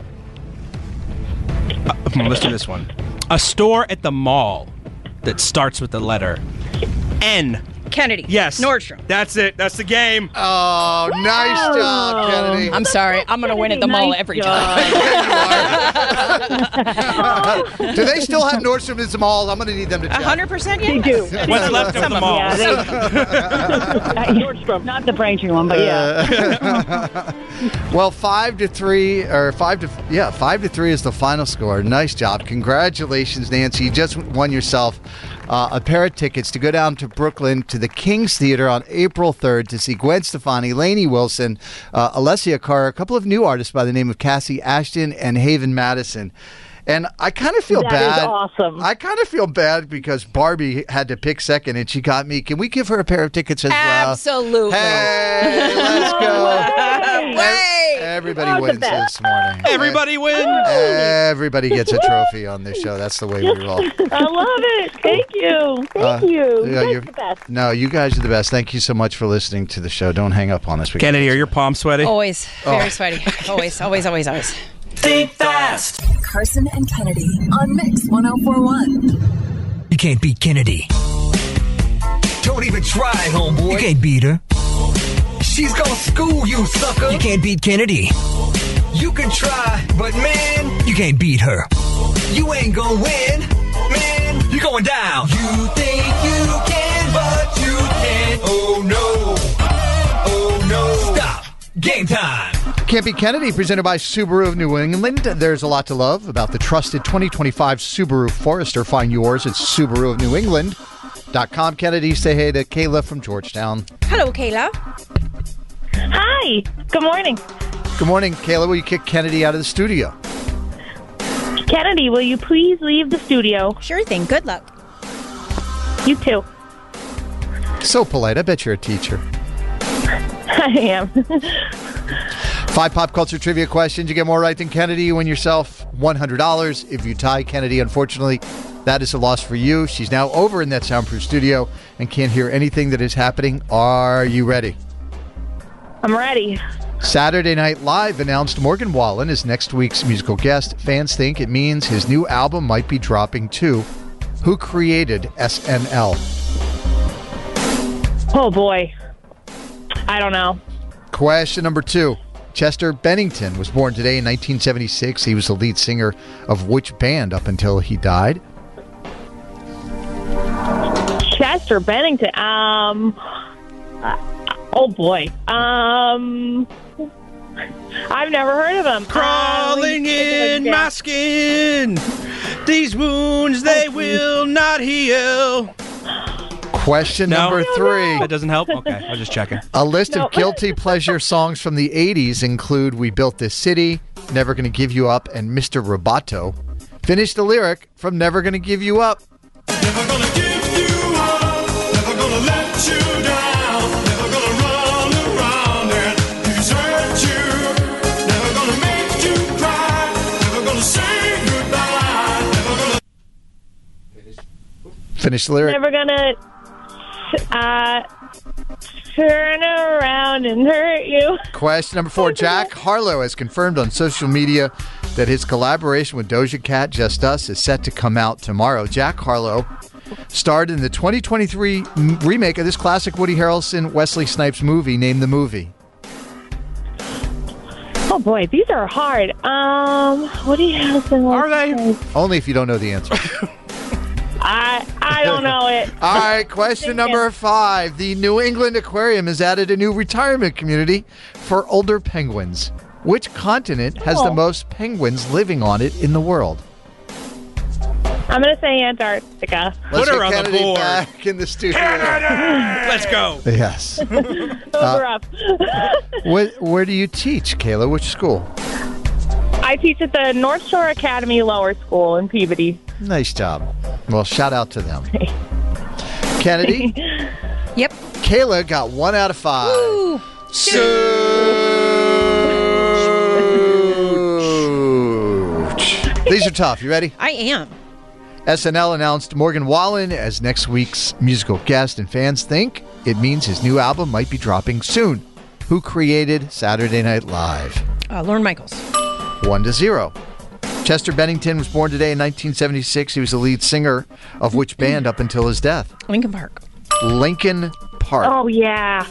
S7: Uh, let's do this one. A store at the mall that starts with the letter N.
S5: Kennedy.
S7: Yes.
S5: Nordstrom.
S7: That's it. That's the game.
S4: Oh, nice job, Kennedy.
S5: I'm sorry. I'm going to win at the mall
S18: Nice
S5: every
S18: job.
S5: time.
S4: Do they still have Nordstrom at the mall? I'm going to need them to
S5: A
S4: check.
S5: hundred percent,
S18: They
S5: yes.
S18: do.
S7: What's left of the mall?
S18: Yeah, they, At Nordstrom, not the Braintree one, but yeah.
S4: Well, five to three, or five to yeah, five to three is the final score. Nice job, congratulations, Nancy! You just won yourself uh, a pair of tickets to go down to Brooklyn to the King's Theater on April third to see Gwen Stefani, Lainey Wilson, uh, Alessia Cara, a couple of new artists by the name of Cassie Ashton and Haven Madison. And I kind of feel
S18: That
S4: bad.
S18: is awesome.
S4: I kind of feel bad because Barbie had to pick second, and she got me. Can we give her a pair of tickets as well?
S5: Absolutely.
S4: Hey, let's go.
S5: Way.
S4: Everybody
S18: Oh, the
S4: wins
S18: best.
S4: this morning.
S7: Everybody wins.
S4: Everybody gets a trophy on this show. That's the way we roll.
S18: I love it. Thank you. Thank
S4: Uh,
S18: you.
S4: yeah,
S18: You're
S4: you're-
S18: the best.
S4: No, you guys are the best. Thank you so much for listening to the show. Don't hang up on us. We-
S7: Kennedy, are your palms sweaty?
S5: Always. Very
S4: Oh.
S5: sweaty. Always, always, always, always.
S20: Think fast.
S8: Carson and Kennedy on Mix ten forty-one.
S13: You can't beat Kennedy. Don't even try, homeboy. You can't beat her. She's gonna school you, sucker. You can't beat Kennedy. You can try, but man, you can't beat her. You ain't gonna win, man. You're going down. You think you can, but you can't. Oh no. Oh no. Stop. Game time.
S4: Can't Beat Kennedy, presented by Subaru of New England. There's a lot to love about the trusted twenty twenty-five Subaru Forester. Find yours at Subaru of New England dot com. Kennedy, say hey to Kayla from Georgetown.
S5: Hello, Kayla.
S18: Hi. Good morning.
S4: Good morning, Kayla. Will you kick Kennedy out of the studio?
S18: Kennedy, will you please leave the studio?
S5: Sure thing. Good luck.
S18: You too.
S4: So polite. I bet you're a teacher.
S18: I am.
S4: Five pop culture trivia questions. You get more right than Kennedy, you win yourself one hundred dollars. If you tie Kennedy, unfortunately, that is a loss for you. She's now over in that soundproof studio and can't hear anything that is happening. Are you ready?
S18: I'm ready.
S4: Saturday Night Live announced Morgan Wallen as next week's musical guest. Fans think it means his new album might be dropping too. Who created S N L?
S18: Oh, boy. I don't know.
S4: Question number two. Chester Bennington was born today in nineteen seventy-six. He was the lead singer of which band up until he died?
S18: Chester Bennington. Um. uh, oh, boy. Um. I've never heard of him.
S7: Crawling
S18: Um,
S7: in my skin. These wounds, they will not heal.
S4: Question
S7: No?
S4: number three.
S7: That doesn't help? Okay, I was just checking.
S4: A list
S18: No.
S4: of guilty pleasure songs from the eighties include We Built This City, Never Gonna Give You Up, and Mister Roboto. Finish the lyric from Never Gonna Give You Up.
S20: Never gonna give you up.
S4: Finish the lyric.
S14: Never gonna uh, turn around and hurt you.
S4: Question number four. Jack Harlow has confirmed on social media that his collaboration with Doja Cat, Just Us, is set to come out tomorrow. Jack Harlow starred in the twenty twenty-three m- remake of this classic Woody Harrelson, Wesley Snipes movie. Name the movie.
S14: Oh boy, these are hard. Um, what do you have to
S7: Are they?
S4: Only if you don't know the answer.
S14: I I don't know it.
S4: All right, question number five. The New England Aquarium has added a new retirement community for older penguins. Which continent has the
S14: Oh.
S4: most penguins living on it in the world?
S14: I'm gonna say Antarctica.
S4: Let's
S7: Put her
S4: get
S7: on the
S4: Kennedy
S7: board.
S4: back in the studio.
S7: Let's go.
S4: Yes.
S14: Those
S4: Uh,
S14: are up.
S4: Where, where do you teach, Kayla? Which school?
S14: I teach at the North Shore Academy Lower School in Peabody.
S4: Nice job. Well, shout out to them. Kennedy?
S5: Yep.
S4: Kayla got one out of five.
S5: Ooh.
S4: These are tough. You ready?
S5: I am.
S4: S N L announced Morgan Wallen as next week's musical guest, and fans think it means his new album might be dropping soon. Who created Saturday Night Live?
S5: Uh, Lorne Michaels.
S4: One to zero. Chester Bennington was born today in nineteen seventy-six. He was the lead singer of which band up until his death?
S5: Lincoln Park.
S4: Lincoln Park.
S14: Oh yeah.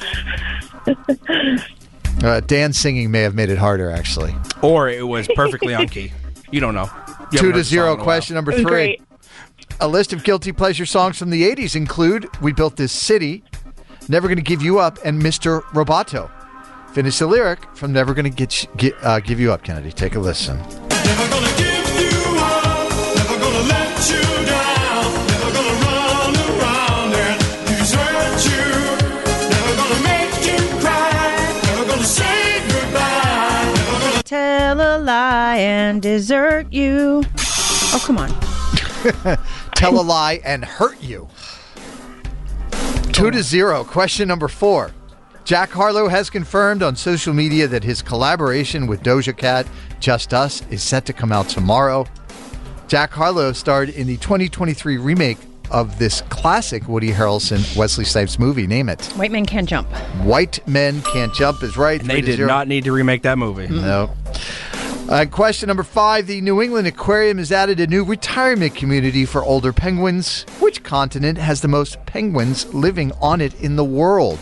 S4: Uh, Dan's singing may have made it harder, actually.
S7: Or it was perfectly on key. You don't know. You
S4: Two
S7: haven't heard
S4: to
S7: the
S4: zero.
S7: song in a
S4: Question
S7: while.
S4: number three.
S14: Great.
S4: A list of guilty pleasure songs from the eighties include We Built This City, Never Gonna Give You Up, and Mister Roboto. Finish the lyric from Never Gonna Get, get uh, Give You Up, Kennedy. Take a listen.
S12: Never gonna give you up, never gonna let you down, never gonna run around and desert you, never gonna make you cry, never gonna say goodbye, never gonna
S5: Tell a lie and desert you. Oh, come on.
S4: Tell a lie and hurt you. Two to zero. Question number four. Jack Harlow has confirmed on social media that his collaboration with Doja Cat, Just Us, is set to come out tomorrow. Jack Harlow starred in the twenty twenty-three remake of this classic Woody Harrelson, Wesley Snipes movie. Name it.
S5: White Men Can't Jump.
S4: White Men Can't Jump is right.
S7: And they
S4: Three to
S7: did
S4: zero.
S7: not need to remake that movie.
S4: No. Uh, question number five. The New England Aquarium has added a new retirement community for older penguins. Which continent has the most penguins living on it in the world?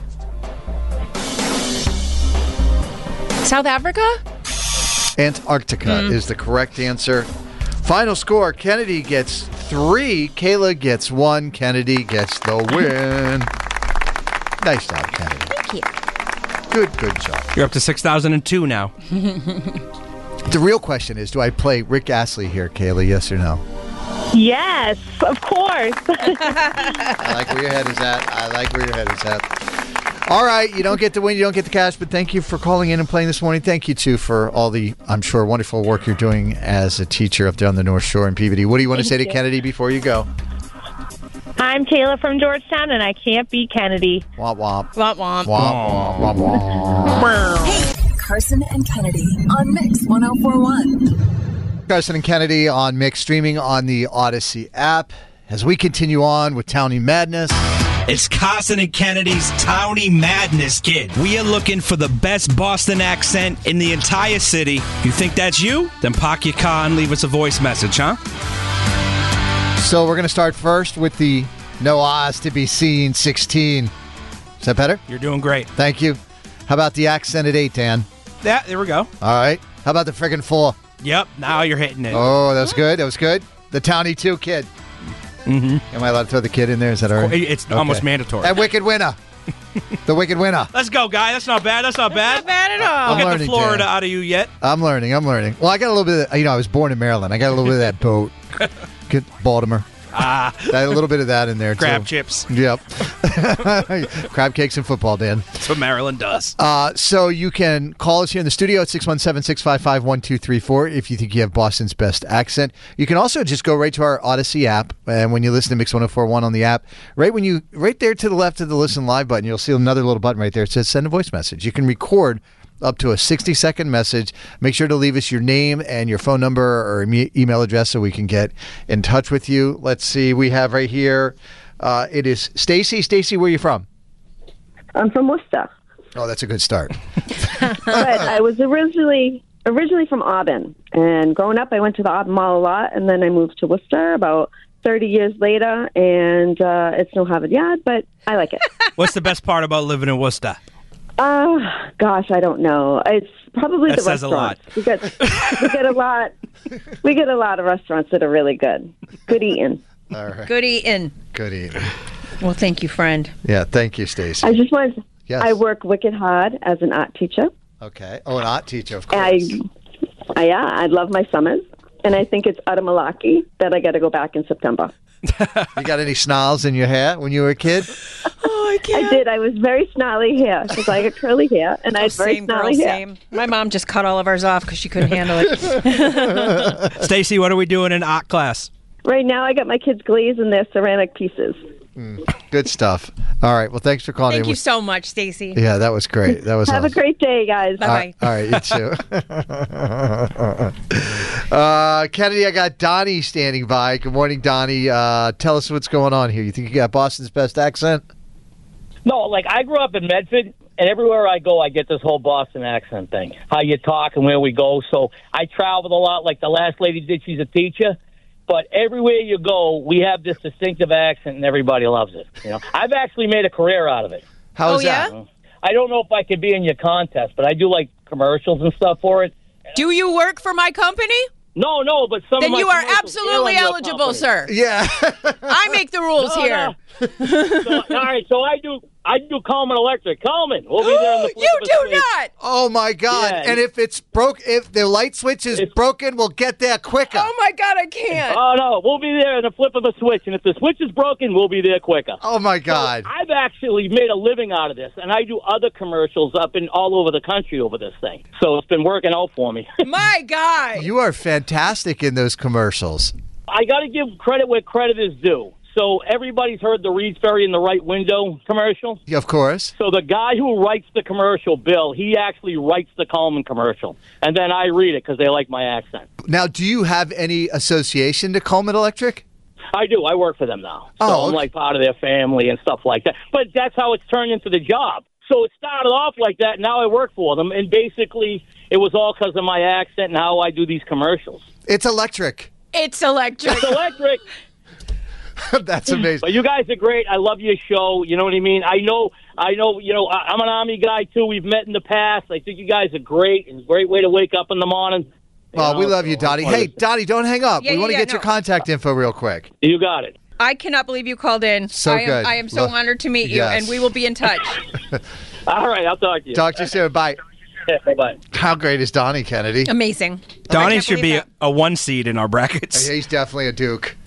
S5: South Africa?
S4: Antarctica
S5: Mm.
S4: is the correct answer. Final score, Kennedy gets three. Kayla gets one. Kennedy gets the win. Nice job, Kennedy.
S5: Thank you.
S4: Good, good job.
S7: You're up to six thousand two now.
S4: The real question is, do I play Rick Astley here, Kayla? Yes or no?
S14: Yes, of course.
S4: I like where your head is at. I like where your head is at. All right, you don't get the win, you don't get the cash, but thank you for calling in and playing this morning. Thank you, too, for all the, I'm sure, wonderful work you're doing as a teacher up there on the North Shore in Peabody. What do you want to
S14: Thank
S4: say to
S14: you.
S4: Kennedy before you go?
S14: I'm Kayla from Georgetown, and I can't beat Kennedy.
S4: Womp womp.
S5: Womp womp.
S4: Womp womp womp womp.
S8: Hey, Carson and Kennedy on Mix one oh four one.
S4: Carson and Kennedy on Mix, streaming on the Odyssey app. As we continue on with Townie Madness.
S21: It's Carson and Kennedy's Townie Madness, kid.
S7: We are looking for the best Boston accent in the entire city. You think that's you? Then park your car and leave us a voice message, huh?
S4: So we're going to start first with the No Eyes to Be Seen sixteen. Is that better?
S7: You're doing great.
S4: Thank you. How about the accent at eight, Dan?
S7: Yeah, there we go.
S4: All right. How about the friggin' four?
S7: Yep, now you're hitting it.
S4: Oh, that was good. That was good. The Townie two kid.
S7: Mm-hmm.
S4: Am I allowed to throw the kid in there? Is that all right?
S7: It's almost mandatory.
S4: And Wicked Winner. The Wicked Winner.
S7: Let's go, guy. That's not bad. That's not bad.
S5: Not bad at all.
S7: I'll
S4: I'm
S7: get the
S4: learning,
S7: Florida
S4: Dan.
S7: out of you yet.
S4: I'm learning. I'm learning. Well, I got a little bit of, you know, I was born in Maryland. I got a little bit of that boat. Good Baltimore.
S7: Ah.
S4: Got a little bit of that in there,
S7: Crab
S4: too.
S7: chips.
S4: Yep. Crab cakes and football, Dan.
S7: That's what Maryland does.
S4: Uh, so you can call us here in the studio at six one seven, six five five, one two three four if you think you have Boston's best accent. You can also just go right to our Odyssey app, and when you listen to Mix one oh four one on the app, right when you right there to the left of the Listen Live button, you'll see another little button right there. It says send a voice message. You can record up to a sixty-second message. Make sure to leave us your name and your phone number or e- email address so we can get in touch with you. Let's see. We have right here, uh, it is Stacy. Stacy, where are you from?
S1: I'm from Worcester.
S4: Oh, that's a good start.
S1: But I was originally originally from Auburn. And growing up, I went to the Auburn Mall a lot, and then I moved to Worcester about thirty years later, and uh, it's no Harvard Yard, but I like it.
S7: What's the best part about living in Worcester?
S1: Uh, gosh, I don't know. It's probably
S7: That
S1: the
S7: says a
S1: restaurants. We get we get a lot. We get a lot of restaurants that are really good. Good eating.
S4: All right.
S5: Good eating.
S4: Good eating.
S5: Well, thank you, friend.
S4: Yeah, thank you, Stacy.
S1: I just wanted.
S4: Yes.
S1: I work wicked hard as an art teacher.
S4: Okay. Oh, an art teacher, of course.
S1: I, I yeah, I love my summers, and I think it's utter malarkey that I got to go back in September.
S4: You got any snarls in your hair when you were a kid?
S1: Oh, I can't. I did. I was very snarly hair because I got curly hair, and I had very
S5: Same girl,
S1: snarly hair.
S5: same. My mom just cut all of ours off because she couldn't handle it.
S7: Stacy, what are we doing in art class?
S1: Right now, I got my kids glazing their ceramic pieces.
S4: Mm, good stuff. All right. Well, thanks for calling
S5: Thank
S4: in.
S5: you so much, Stacy.
S4: Yeah, that was great. That was
S1: Have
S4: awesome.
S1: a great day, guys.
S4: All right, all right, you too. uh, Kennedy, I got Donnie standing by. Good morning, Donnie. Uh, tell us what's going on here. You think you got Boston's best accent?
S22: No, like I grew up in Medford, and everywhere I go, I get this whole Boston accent thing. How you talk and where we go. So I traveled a lot, like the last lady did. She's a teacher. But everywhere you go, we have this distinctive accent, and everybody loves it. You know, I've actually made a career out of it.
S4: How
S5: Oh,
S4: is that?
S5: yeah?
S22: I don't know if I could be in your contest, but I do like commercials and stuff for it.
S5: Do you work for my company?
S22: No, no, but some
S5: Then
S22: of my
S5: you are
S22: commercials air
S5: absolutely
S22: on your
S5: eligible,
S22: company.
S5: sir.
S4: Yeah.
S5: I make the rules
S22: No,
S5: here.
S22: no. So, all right, so I do I do Coleman Electric. Coleman, we'll be there in the flip
S5: You
S22: of a
S5: do
S22: switch.
S5: not.
S4: Oh my God!
S22: Yeah.
S4: And if it's broke, if the light switch is broken, we'll get there quicker.
S5: Oh my God, I can't.
S22: Oh, no, we'll be there in the flip of a switch, and if the switch is broken, we'll be there quicker.
S4: Oh my God!
S22: So I've actually made a living out of this, and I do other commercials up in all over the country over this thing. So it's been working out for me.
S5: My God.
S4: You are fantastic in those commercials.
S22: I got to give credit where credit is due. So everybody's heard the Reed's Ferry in the right window commercial.
S4: Yeah, of course.
S22: So the guy who writes the commercial, Bill, he actually writes the Coleman commercial. And then I read it because they like my accent.
S4: Now, do you have any association to Coleman Electric?
S22: I do. I work for them now. So
S4: Oh,
S22: I'm like part of their family and stuff like that. But that's how it's turned into the job. So it started off like that. Now I work for them. And basically, it was all because of my accent and how I do these commercials.
S4: It's electric.
S5: It's electric.
S22: It's electric.
S4: That's amazing.
S22: But you guys are great. I love your show. You know what I mean? I know, I know, you know, I- I'm an Army guy, too. We've met in the past. I think you guys are great. It's a great way to wake up in the morning. You
S4: Well,
S22: know,
S4: we love
S22: so
S4: you, Donnie.
S22: I wanna-
S4: Hey, Donnie, don't hang up.
S5: Yeah,
S4: we
S5: yeah,
S4: want to
S5: yeah,
S4: get your
S5: no.
S4: contact info real quick.
S22: You got it.
S5: I cannot believe you called in.
S4: So
S5: I am,
S4: good.
S5: I am so
S4: Lo-
S5: honored to meet you,
S4: Yes.
S5: and we will be in touch.
S22: All right, I'll talk to you.
S4: Talk to you soon. Bye.
S22: Yeah, bye-bye.
S4: How great is Donnie, Kennedy?
S5: Amazing.
S7: Donnie
S5: can't
S7: should be
S5: believe
S7: a, a one seed in our brackets.
S4: Yeah, he's definitely a Duke.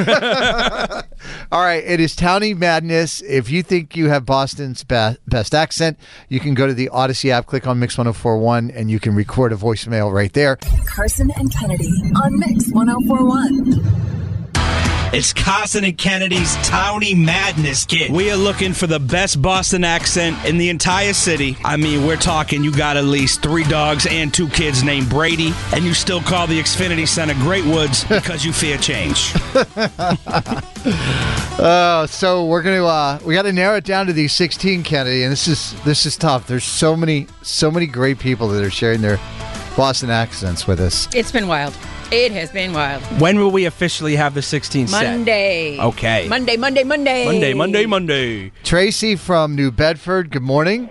S4: All right, it is Townie Madness. If you think you have Boston's be- best accent, you can go to the Odyssey app, click on Mix one oh four one, and you can record a voicemail right there.
S8: Carson and Kennedy on Mix one oh four one.
S21: It's Carson and Kennedy's Townie Madness, kid.
S7: We are looking for the best Boston accent in the entire city. I mean, we're talking you got at least three dogs and two kids named Brady, and you still call the Xfinity Center Great Woods because you fear change.
S4: Uh, so we're gonna uh, we got to narrow it down to these sixteen, Kennedy, and this is this is tough. There's so many so many great people that are sharing their Boston accents with us.
S5: It's been wild. It has been wild.
S7: When will we officially have the sixteen set?
S5: Monday.
S7: Okay.
S5: Monday, Monday, Monday.
S7: Monday, Monday, Monday.
S4: Tracy from New Bedford. Good morning.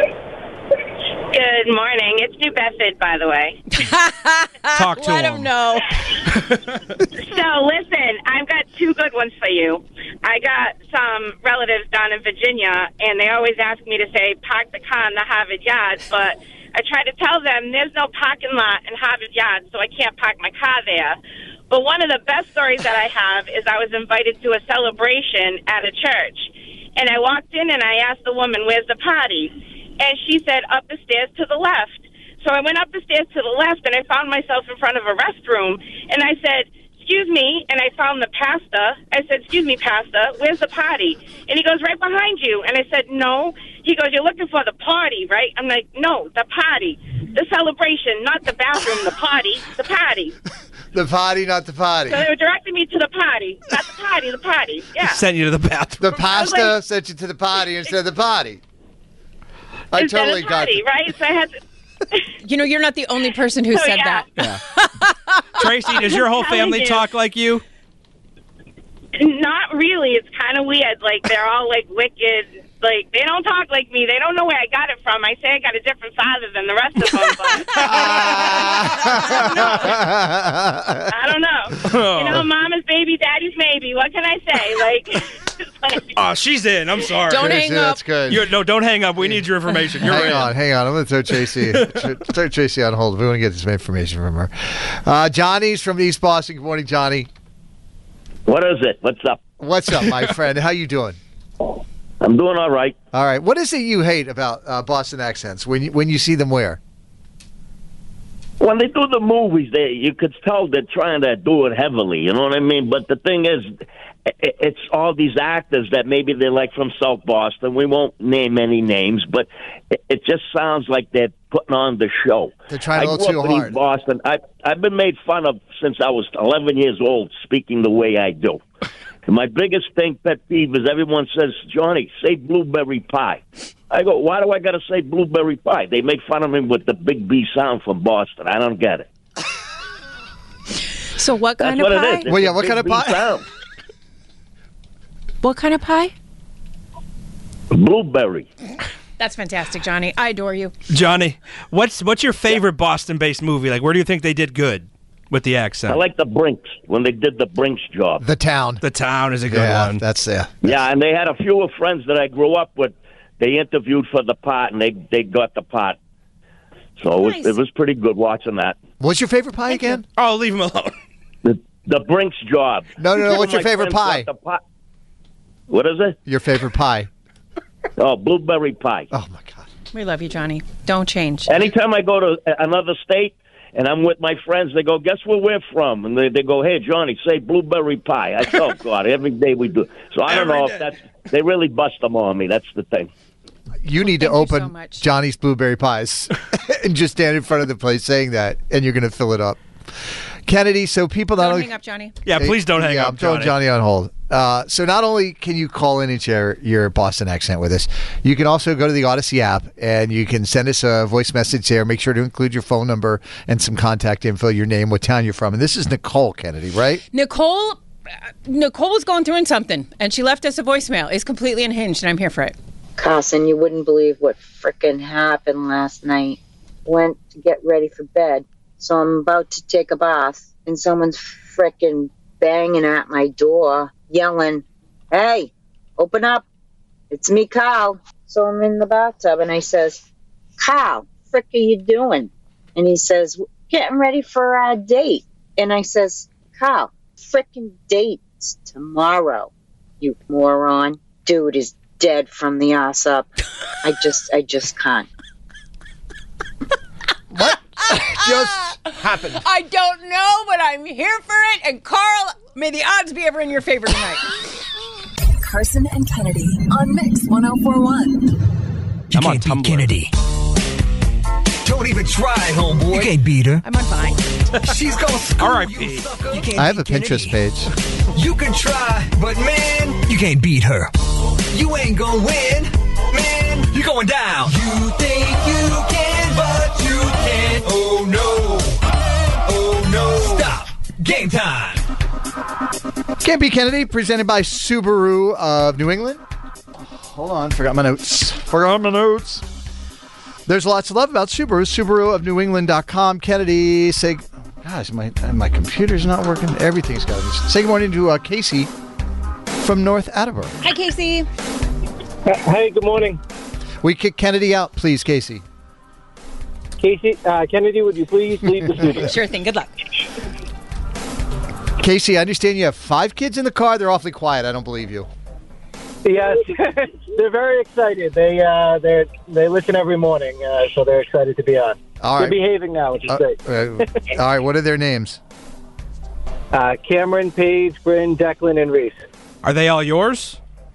S18: Good morning. It's New Bedford, by the way.
S7: Talk to
S5: Let
S7: him.
S5: him know.
S18: So, listen, I've got two good ones for you. I got some relatives down in Virginia, and they always ask me to say, park the car in the Harvard Yard, but I try to tell them there's no parking lot in Harvard Yard, so I can't park my car there. But one of the best stories that I have is I was invited to a celebration at a church, and I walked in and I asked the woman, where's the party? And she said, up the stairs to the left. So I went up the stairs to the left, and I found myself in front of a restroom, and I said, excuse me, and I found the pastor. I said, excuse me, pastor, where's the party? And he goes, right behind you. And I said, no. he goes, you're looking for the party, right? I'm like, no, the party. The celebration, not the bathroom, the party. The party.
S4: The party, not the party.
S18: So they were directing me to the party. Not the party, the party. Yeah.
S7: Sent you to the bathroom.
S4: The pasta
S18: like-
S4: sent you to the party instead of the party. I
S18: Instead
S4: totally
S18: of
S4: got
S18: party,
S4: it.
S18: right? So I had to...
S5: You know, you're not the only person who
S18: So,
S5: said
S18: yeah.
S5: that.
S7: Tracy, does your whole
S18: I'm telling
S7: family
S18: you.
S7: talk like you?
S18: Not really. It's kind of weird. Like, they're all, like, wicked. Like, they don't talk like me. They don't know where I got it from. I say I got a different father than the rest of them, but I don't know. You know, mama's baby, daddy's maybe. What can I say? Like,
S7: Oh, she's in. I'm sorry.
S5: Don't hang up.
S4: That's good.
S7: You're, no, don't hang up. We need your information. You're
S4: hang
S7: in.
S4: on, hang on. I'm going to throw Tracy, throw Tracy on hold. We want to get some information from her. Uh, Johnny's from East Boston. Good morning, Johnny.
S2: What is it? What's up?
S4: What's up, my friend? How you doing?
S2: I'm doing all right.
S4: All right. What is it you hate about uh, Boston accents when you, when you see them where?
S2: When they do the movies, they you could tell they're trying to do it heavily. You know what I mean? But the thing is, i- it's all these actors that maybe they're like from South Boston. We won't name any names, but it, it just sounds like they're putting on the show.
S4: They're trying a
S2: I
S4: little
S2: grew
S4: too
S2: up in East
S4: hard.
S2: Boston. I I've been made fun of since I was eleven years old, speaking the way I do. And my biggest thing, pet peeve, is everyone says, Johnny, say blueberry pie. I go, why do I got to say blueberry pie? They make fun of me with the big B sound from Boston. I don't get it.
S5: So what
S2: That's
S5: kind
S2: what
S5: of pie?
S2: it is. It's
S4: Well, yeah,
S2: a
S4: what
S2: big
S4: kind of
S2: B
S4: pie?
S2: sound.
S5: What kind of pie?
S2: Blueberry.
S5: That's fantastic, Johnny. I adore you.
S7: Johnny, what's what's your favorite Boston-based movie? Like, where do you think they did good with the accent?
S2: I like the Brinks, when they did the Brinks job.
S4: The Town.
S7: The Town is a good
S4: yeah,
S7: one.
S4: That's yeah.
S2: Yeah, and they had a few of friends that I grew up with. They interviewed for the part, and they, they got the part. So it,
S5: Nice.
S2: was, it was pretty good watching that.
S4: What's your favorite pie again?
S7: Oh, leave him alone.
S2: The, the Brinks job.
S4: No, no, no.
S2: Two
S4: What's
S2: of
S4: your
S2: my
S4: favorite
S2: friends
S4: pie?
S2: got the pot. What is it?
S4: Your favorite pie?
S2: Oh, blueberry pie.
S4: Oh my God.
S5: We love you, Johnny. Don't change.
S2: Anytime I go to another state and I'm with my friends, they go, guess where we're from? And they, they go, hey, Johnny, say blueberry pie. I say, oh, God, every day we do. So I don't
S7: Every
S2: know
S7: day.
S2: if that's, they really bust them on me. That's the thing.
S4: You need to
S5: Thank you
S4: open
S5: so much.
S4: Johnny's Blueberry Pies and just stand in front of the place saying that, and you're going to fill it up. Kennedy, so people not
S5: Don't
S4: only
S5: hang up, Johnny.
S7: Yeah, please don't hang
S4: yeah,
S7: up,
S4: I'm throwing
S7: Johnny.
S4: Johnny on hold. Uh, so not only can you call in and share your Boston accent with us, you can also go to the Odyssey app and you can send us a voice message there. Make sure to include your phone number and some contact info, your name, what town you're from. And this is Nicole, Kennedy, right?
S5: Nicole, uh, Nicole's going through something, and she left us a voicemail. It's completely unhinged, and I'm here for it.
S6: Carson, you wouldn't believe what frickin' happened last night. Went to get ready for bed, so I'm about to take a bath, and someone's frickin' banging at my door, yelling, hey, open up. It's me, Carl. So I'm in the bathtub, and I says, Carl, frick are you doing? And he says, getting ready for our date. And I says, Carl, frickin' date's tomorrow, you moron. Dude is dead from the ass up. I just, I just can't.
S4: What just happened?
S5: I don't know, but I'm here for it. And Carl, may the odds be ever in your favor tonight.
S8: Carson and Kennedy on Mix one oh four one.
S13: You can't beat Kennedy. Don't even try, homeboy. You can't beat her.
S5: I'm on fine.
S13: She's gonna screw
S7: R I
S13: you,
S7: P
S13: sucker. You can't
S4: I have a
S13: beat
S4: Pinterest
S13: Kennedy.
S4: page.
S13: You can try, but man, you can't beat her. You ain't gonna win, man. You're going down. You think you can, but you can't. Oh no. Oh no. Stop. Game time.
S4: Can't Be Kennedy, presented by Subaru of New England. Hold on, forgot my notes. Forgot my notes. There's lots to love about Subaru. Subaru of New England dot com. Kennedy, say, gosh, my my computer's not working. Everything's got to be. Say good morning to uh, Casey from North Attleboro.
S5: Hi, Casey.
S23: Hey, good morning.
S4: We kick Kennedy out, please, Casey.
S23: Casey, uh, Kennedy, would you please leave the studio?
S5: Sure thing. Good luck.
S4: Casey, I understand you have five kids in the car. They're awfully quiet. I don't believe you.
S23: Yes, they're very excited. They uh, they they listen every morning, uh, so they're excited to be on.
S4: All
S23: they're
S4: right.
S23: behaving now, which is
S4: Uh,
S23: great.
S4: uh, all right, what are their names?
S23: Uh, Cameron, Paige, Bryn, Declan, and Reese.
S7: Are they all yours?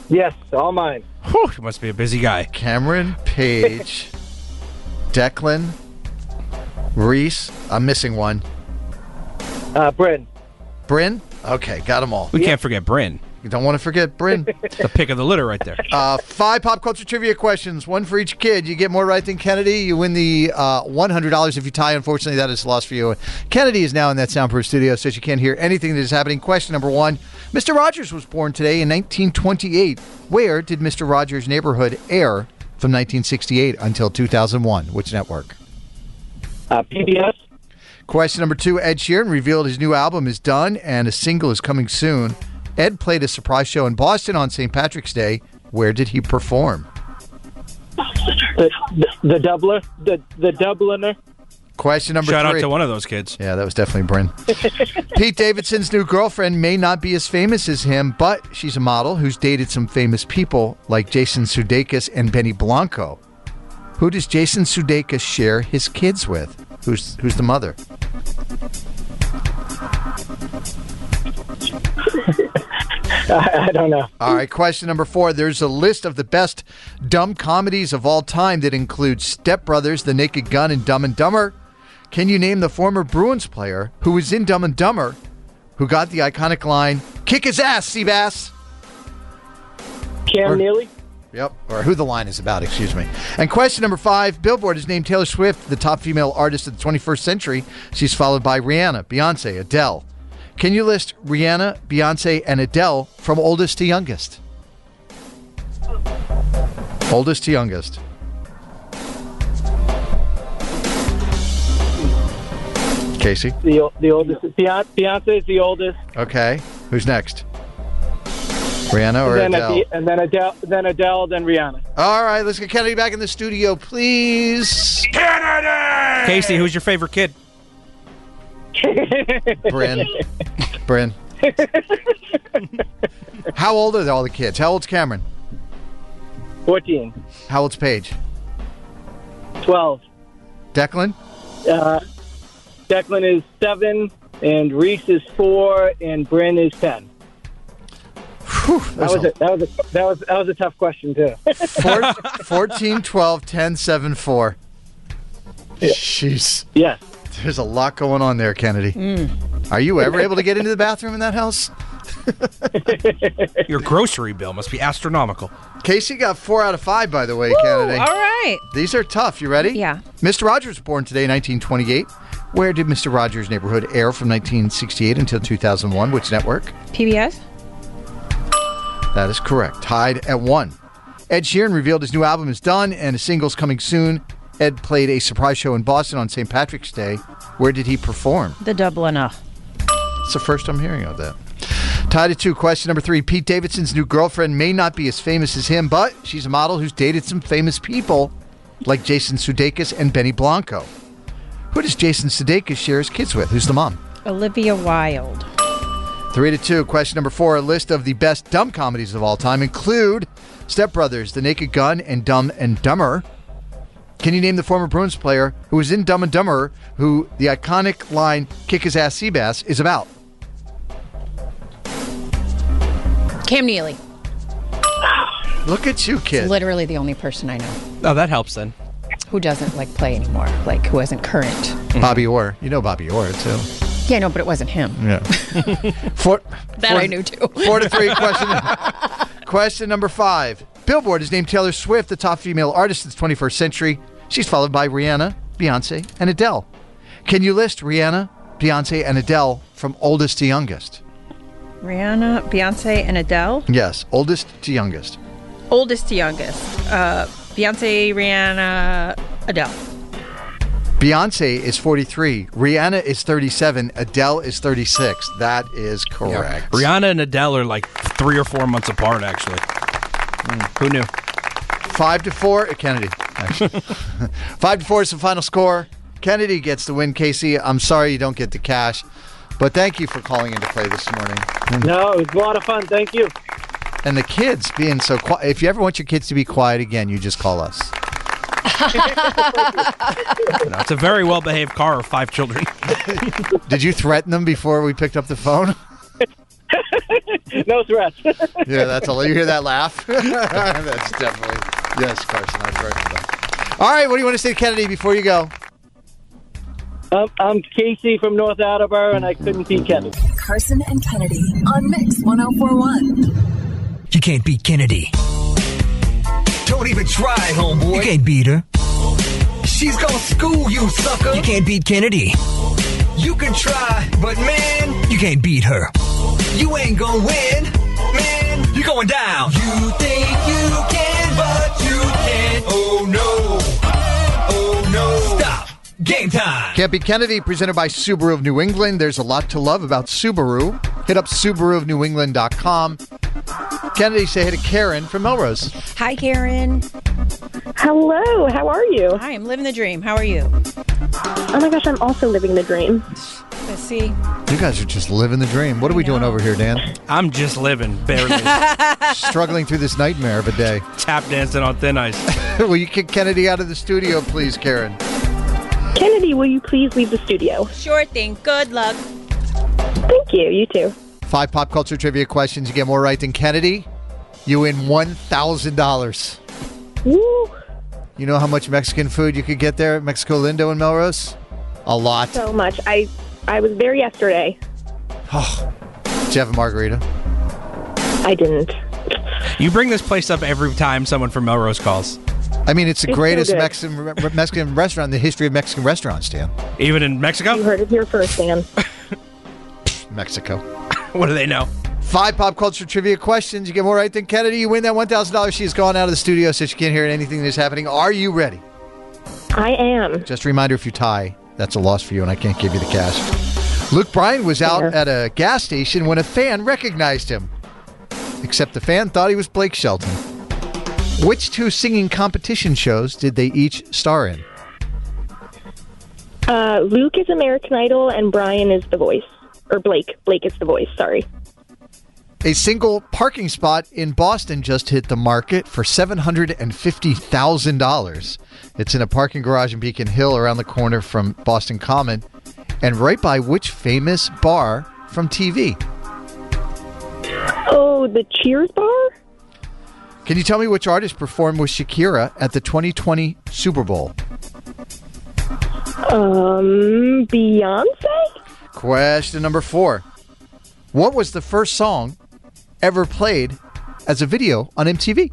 S23: Yes, all mine.
S7: Whew, you must be a busy guy.
S4: Cameron, Paige, Declan, Reese. I'm missing one.
S23: Uh, Bryn.
S4: Bryn? Okay, got them all.
S7: We can't forget Bryn.
S4: You don't want to forget Bryn.
S7: The pick of the litter right there.
S4: Uh, five pop culture trivia questions, one for each kid. You get more right than Kennedy, you win the uh, one hundred dollars. If you tie, unfortunately, that is a loss for you. Kennedy is now in that soundproof studio, so she can't hear anything that is happening. Question number one. Mister Rogers was born today in nineteen twenty-eight. Where did Mister Rogers' Neighborhood air from nineteen sixty-eight until two thousand one? Which network?
S23: Uh, P B S.
S4: Question number two. Ed Sheeran revealed his new album is done and a single is coming soon. Ed played a surprise show in Boston on Saint Patrick's Day. Where did he perform?
S23: The, the, the Dubliner. The, the Dubliner.
S4: Question number
S7: Shout
S4: three.
S7: out to one of those kids.
S4: Yeah, that was definitely Bryn. Pete Davidson's new girlfriend may not be as famous as him, but she's a model who's dated some famous people like Jason Sudeikis and Benny Blanco. Who does Jason Sudeikis share his kids with? Who's who's the mother?
S23: I, I don't know.
S4: All right, question number four. There's a list of the best dumb comedies of all time that includes Step Brothers, The Naked Gun, and Dumb and Dumber. Can you name the former Bruins player who was in Dumb and Dumber who got the iconic line, "Kick his ass, Seabass"?
S23: Cam
S4: Or-
S23: Neely.
S4: Yep, or who the line is about, excuse me. And question number five, Billboard has named Taylor Swift the top female artist of the twenty-first century. She's followed by Rihanna, Beyonce, Adele. Can you list Rihanna, Beyonce, and Adele from oldest to youngest? Oldest to youngest. Casey?
S23: The the oldest. Beyonce, Beyonce is the oldest.
S4: Okay. Who's next? Rihanna or
S23: and then
S4: Adele?
S23: Ade- and then Adele, then Adele, then Rihanna.
S4: All right, let's get Kennedy back in the studio, please.
S7: Kennedy! Casey, who's your favorite kid?
S4: Bryn. Bryn. How old are all the kids? How old's Cameron?
S23: Fourteen.
S4: How old's Paige?
S23: Twelve.
S4: Declan?
S23: Uh, Declan is seven, and Reese is four, and Bryn is ten. that was a, that was a, that was that was a tough question too.
S4: Four, fourteen, twelve, ten, seven, four. Jeez.
S23: Yes.
S4: There's a lot going on there, Kennedy.
S5: Mm.
S4: Are you ever able to get into the bathroom in that house?
S7: Your grocery bill must be astronomical.
S4: Casey got four out of five, by the way, Kennedy.
S5: All right.
S4: These are tough. You ready?
S5: Yeah.
S4: Mister Rogers was born today in nineteen twenty-eight. Where did Mister Rogers' Neighborhood air from nineteen sixty-eight until two thousand one? Which network?
S5: P B S?
S4: That is correct. Tied at one. Ed Sheeran revealed his new album is done and a single's coming soon. Ed played a surprise show in Boston on Saint Patrick's Day. Where did he perform?
S5: The Dubliner.
S4: It's the first I'm hearing of that. Tied at two. Question number three. Pete Davidson's new girlfriend may not be as famous as him, but she's a model who's dated some famous people like Jason Sudeikis and Benny Blanco. Who does Jason Sudeikis share his kids with? Who's the mom?
S5: Olivia Wilde.
S4: Three to two. Question number four. A list of the best dumb comedies of all time include Step Brothers, The Naked Gun, and Dumb and Dumber. Can you name the former Bruins player who was in Dumb and Dumber who the iconic line, "Kick his ass, Seabass," is about?
S5: Cam Neely.
S4: Look at you, kid.
S5: Literally the only person I know
S7: Oh, that helps then.
S5: who doesn't like play anymore, like who isn't current.
S4: Bobby Orr. You know Bobby Orr, too.
S5: Yeah, no, but it wasn't him.
S4: Yeah. Four,
S5: That
S4: four-
S5: I knew too.
S4: Four to three. Question, question number five. Billboard has named Taylor Swift the top female artist of the twenty-first century. She's followed by Rihanna, Beyonce, and Adele. Can you list Rihanna, Beyonce, and Adele from oldest to youngest?
S5: Rihanna, Beyonce, and Adele.
S4: Yes, oldest to youngest.
S5: Oldest to youngest. Uh, Beyonce, Rihanna, Adele.
S4: Beyonce is forty-three. Rihanna is thirty-seven. Adele is thirty-six. That is correct.
S7: Rihanna and Adele are like three or four months apart, actually. Mm, who knew?
S4: Five to four. uh, Kennedy. Actually. Five to four is the final score. Kennedy gets the win. Casey, I'm sorry you don't get the cash, but thank you for calling in to play this morning.
S23: No, it was a lot of fun. Thank you.
S4: And the kids being so quiet. If you ever want your kids to be quiet again, you just call us.
S7: You know, it's a very well-behaved car of five children.
S4: Did you threaten them before we picked up the phone?
S23: no threats.
S4: Yeah, that's a. You hear that laugh? That's definitely yes, Carson. I've heard that. All right, what do you want to say to Kennedy before you go?
S23: Um, I'm Casey from North Attleboro, and I couldn't beat Kennedy.
S8: Carson and Kennedy on Mix one oh four one.
S13: You can't beat Kennedy. Don't even try, homeboy. You can't beat her. She's gonna school you, sucker. You can't beat Kennedy. You can try, but man, you can't beat her. You ain't gonna win, man. You're going down. You think you can, but you can't. Oh no. Oh no. Stop. Game time.
S4: Can't Beat Kennedy, presented by Subaru of New England. There's a lot to love about Subaru. Hit up Subaru of New England dot com. Kennedy, say hey to Karen from Melrose.
S5: Hi, Karen.
S14: Hello, how are you?
S5: Hi, I'm living the dream. How are you?
S14: Oh my gosh, I'm also living the dream.
S5: Let's see.
S4: You guys are just living the dream. What are we doing over here, Dan?
S7: I'm just living, barely.
S4: Struggling through this nightmare of a day.
S7: Tap dancing on thin ice.
S4: Will you kick Kennedy out of the studio, please, Karen?
S14: Kennedy, will you please leave the studio?
S5: Sure thing. Good luck.
S14: Thank you. You too.
S4: Five pop culture trivia questions. You get more right than Kennedy, you win one thousand dollars.
S14: Woo!
S4: You know how much Mexican food you could get there at Mexico Lindo in Melrose? A lot.
S14: So much. I I was there yesterday.
S4: Oh, did you have a margarita?
S14: I didn't.
S7: You bring this place up every time someone from Melrose calls.
S4: I mean, it's the
S14: It's so
S4: greatest
S14: good.
S4: Mexican re- Mexican restaurant in the history of Mexican restaurants, Dan.
S7: Even in Mexico?
S14: You heard it here first, Dan.
S4: Mexico.
S7: What do they know?
S4: Five pop culture trivia questions. You get more right than Kennedy. You win that one thousand dollars. She's gone out of the studio, so she can't hear anything that's happening. Are you ready?
S14: I am.
S4: Just a reminder, if you tie, that's a loss for you, and I can't give you the cash. Luke Bryan was out
S14: Fair.
S4: at a gas station when a fan recognized him. Except the fan thought he was Blake Shelton. Which two singing competition shows did they each star in?
S14: Uh, Luke is American Idol and Brian is The Voice. Or Blake. Blake is The Voice, sorry.
S4: A single parking spot in Boston just hit the market for seven hundred fifty thousand dollars. It's in a parking garage in Beacon Hill around the corner from Boston Common and right by which famous bar from T V?
S14: Oh, the Cheers bar?
S4: Can you tell me which artist performed with Shakira at the twenty twenty Super Bowl?
S14: Um, Beyonce?
S4: Question number four. What was the first song ever played as a video on M T V?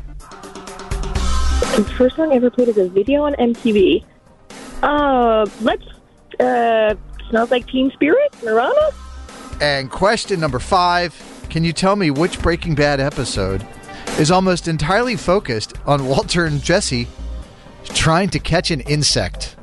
S14: The first song ever played as a video on M T V. Uh, let's, uh, Smells Like Teen Spirit? Nirvana?
S4: And question number five. Can you tell me which Breaking Bad episode is almost entirely focused on Walter and Jesse trying to catch an insect?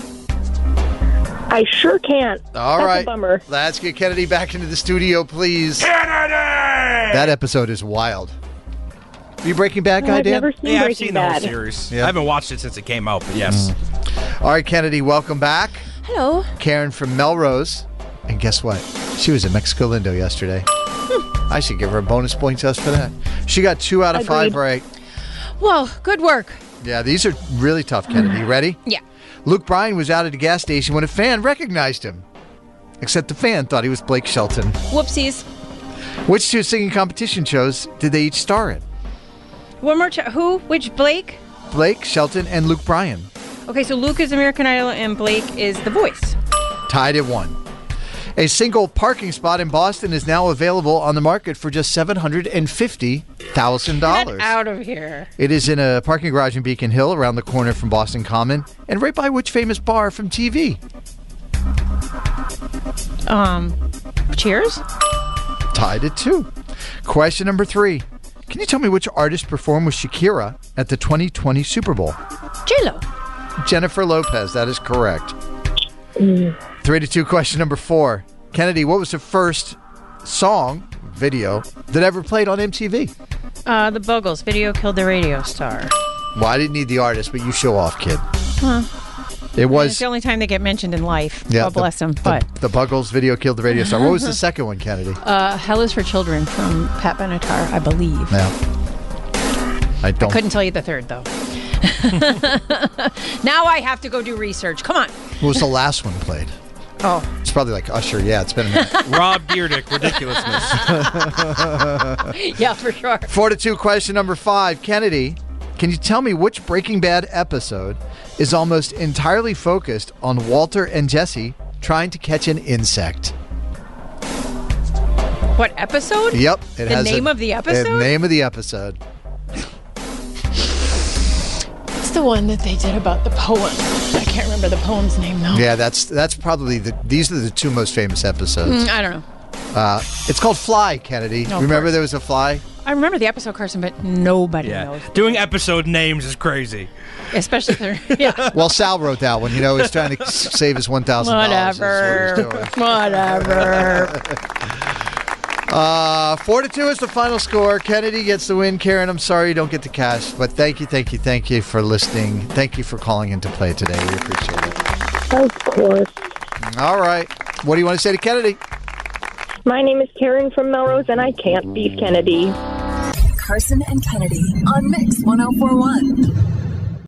S14: I sure can't.
S4: All
S14: That's
S4: right.
S14: a bummer.
S4: Let's get Kennedy back into the studio, please. Kennedy! That episode is wild. Are you Breaking Bad guy,
S14: I've
S4: Dan?
S14: never seen
S7: Yeah, I've
S14: Breaking
S7: seen the whole
S14: Bad.
S7: series.
S4: Yeah.
S7: I haven't watched it since it came out, but yes.
S4: All right, Kennedy, welcome back.
S5: Hello.
S4: Karen from Melrose. And guess what? She was in Mexico Lindo yesterday. I should give her a bonus point just for that. She got two out of five
S5: Agreed.
S4: right.
S5: Well, good work.
S4: Yeah, these are really tough, Kennedy. You ready?
S5: Yeah.
S4: Luke Bryan was out at a gas station when a fan recognized him. Except the fan thought he was Blake Shelton.
S5: Whoopsies.
S4: Which two singing competition shows did they each star in?
S5: One more. Ch- who? Which? Blake?
S4: Blake Shelton and Luke Bryan.
S5: Okay, so Luke is American Idol and Blake is The Voice.
S4: Tied at one. A single parking spot in Boston is now available on the market for just seven hundred fifty thousand dollars.
S5: Get out of here.
S4: It is in a parking garage in Beacon Hill around the corner from Boston Common and right by which famous bar from T V?
S5: Um, Cheers?
S4: Tied at two. Question number three. Can you tell me which artist performed with Shakira at the twenty twenty Super Bowl?
S5: J-Lo.
S4: Jennifer Lopez. That is correct. Three to two. Question number four. Kennedy, what was the first song, video, that ever played on M T V?
S5: Uh, the Buggles. Video Killed the Radio Star.
S4: Well, I didn't need the artist, but you show off, kid.
S5: Huh.
S4: It
S5: It's
S4: was...
S5: the only time they get mentioned in life.
S4: Yeah,
S5: God bless them.
S4: the,
S5: But
S4: the Buggles video killed the radio star. What was the second one, Kennedy?
S5: uh, Hell is for Children from Pat Benatar, I believe.
S4: Yeah. I don't...
S5: Couldn't tell you the third, though. Now I have to go do research. Come on.
S4: What was the last one played?
S5: Oh.
S4: It's probably like Usher. Yeah, it's been a minute.
S3: Rob Dyrdek, ridiculousness.
S5: Yeah, for sure.
S4: Four to two, question number five. Kennedy, can you tell me which Breaking Bad episode is almost entirely focused on Walter and Jesse trying to catch an insect?
S5: What episode?
S4: Yep. It
S5: the
S4: has
S5: name
S4: a,
S5: of the episode?
S4: The name of the episode.
S5: It's the one that they did about the poem. I can't remember the poem's name, though.
S4: Yeah, that's that's probably the. These are the two most famous episodes.
S5: Mm, I don't know.
S4: Uh, it's called Fly, Kennedy.
S5: No, of
S4: Remember
S5: course.
S4: there was a fly?
S5: I remember the episode, Carson, but nobody
S3: Yeah.
S5: knows.
S3: Doing episode names is crazy.
S5: Especially if they're, yeah.
S4: Well, Sal wrote that one. You know, he's trying to s- save his one thousand dollars.
S5: Whatever. Whatever.
S4: Uh, four to two is the final score. Kennedy gets the win. Karen, I'm sorry you don't get the cash, but thank you, thank you, thank you for listening. Thank you for calling in to play today. We appreciate it.
S14: Of course.
S4: All right. What do you want to say to Kennedy?
S14: My name is Karen from Melrose, and I can't beat Kennedy.
S8: Carson and Kennedy on Mix one oh four one.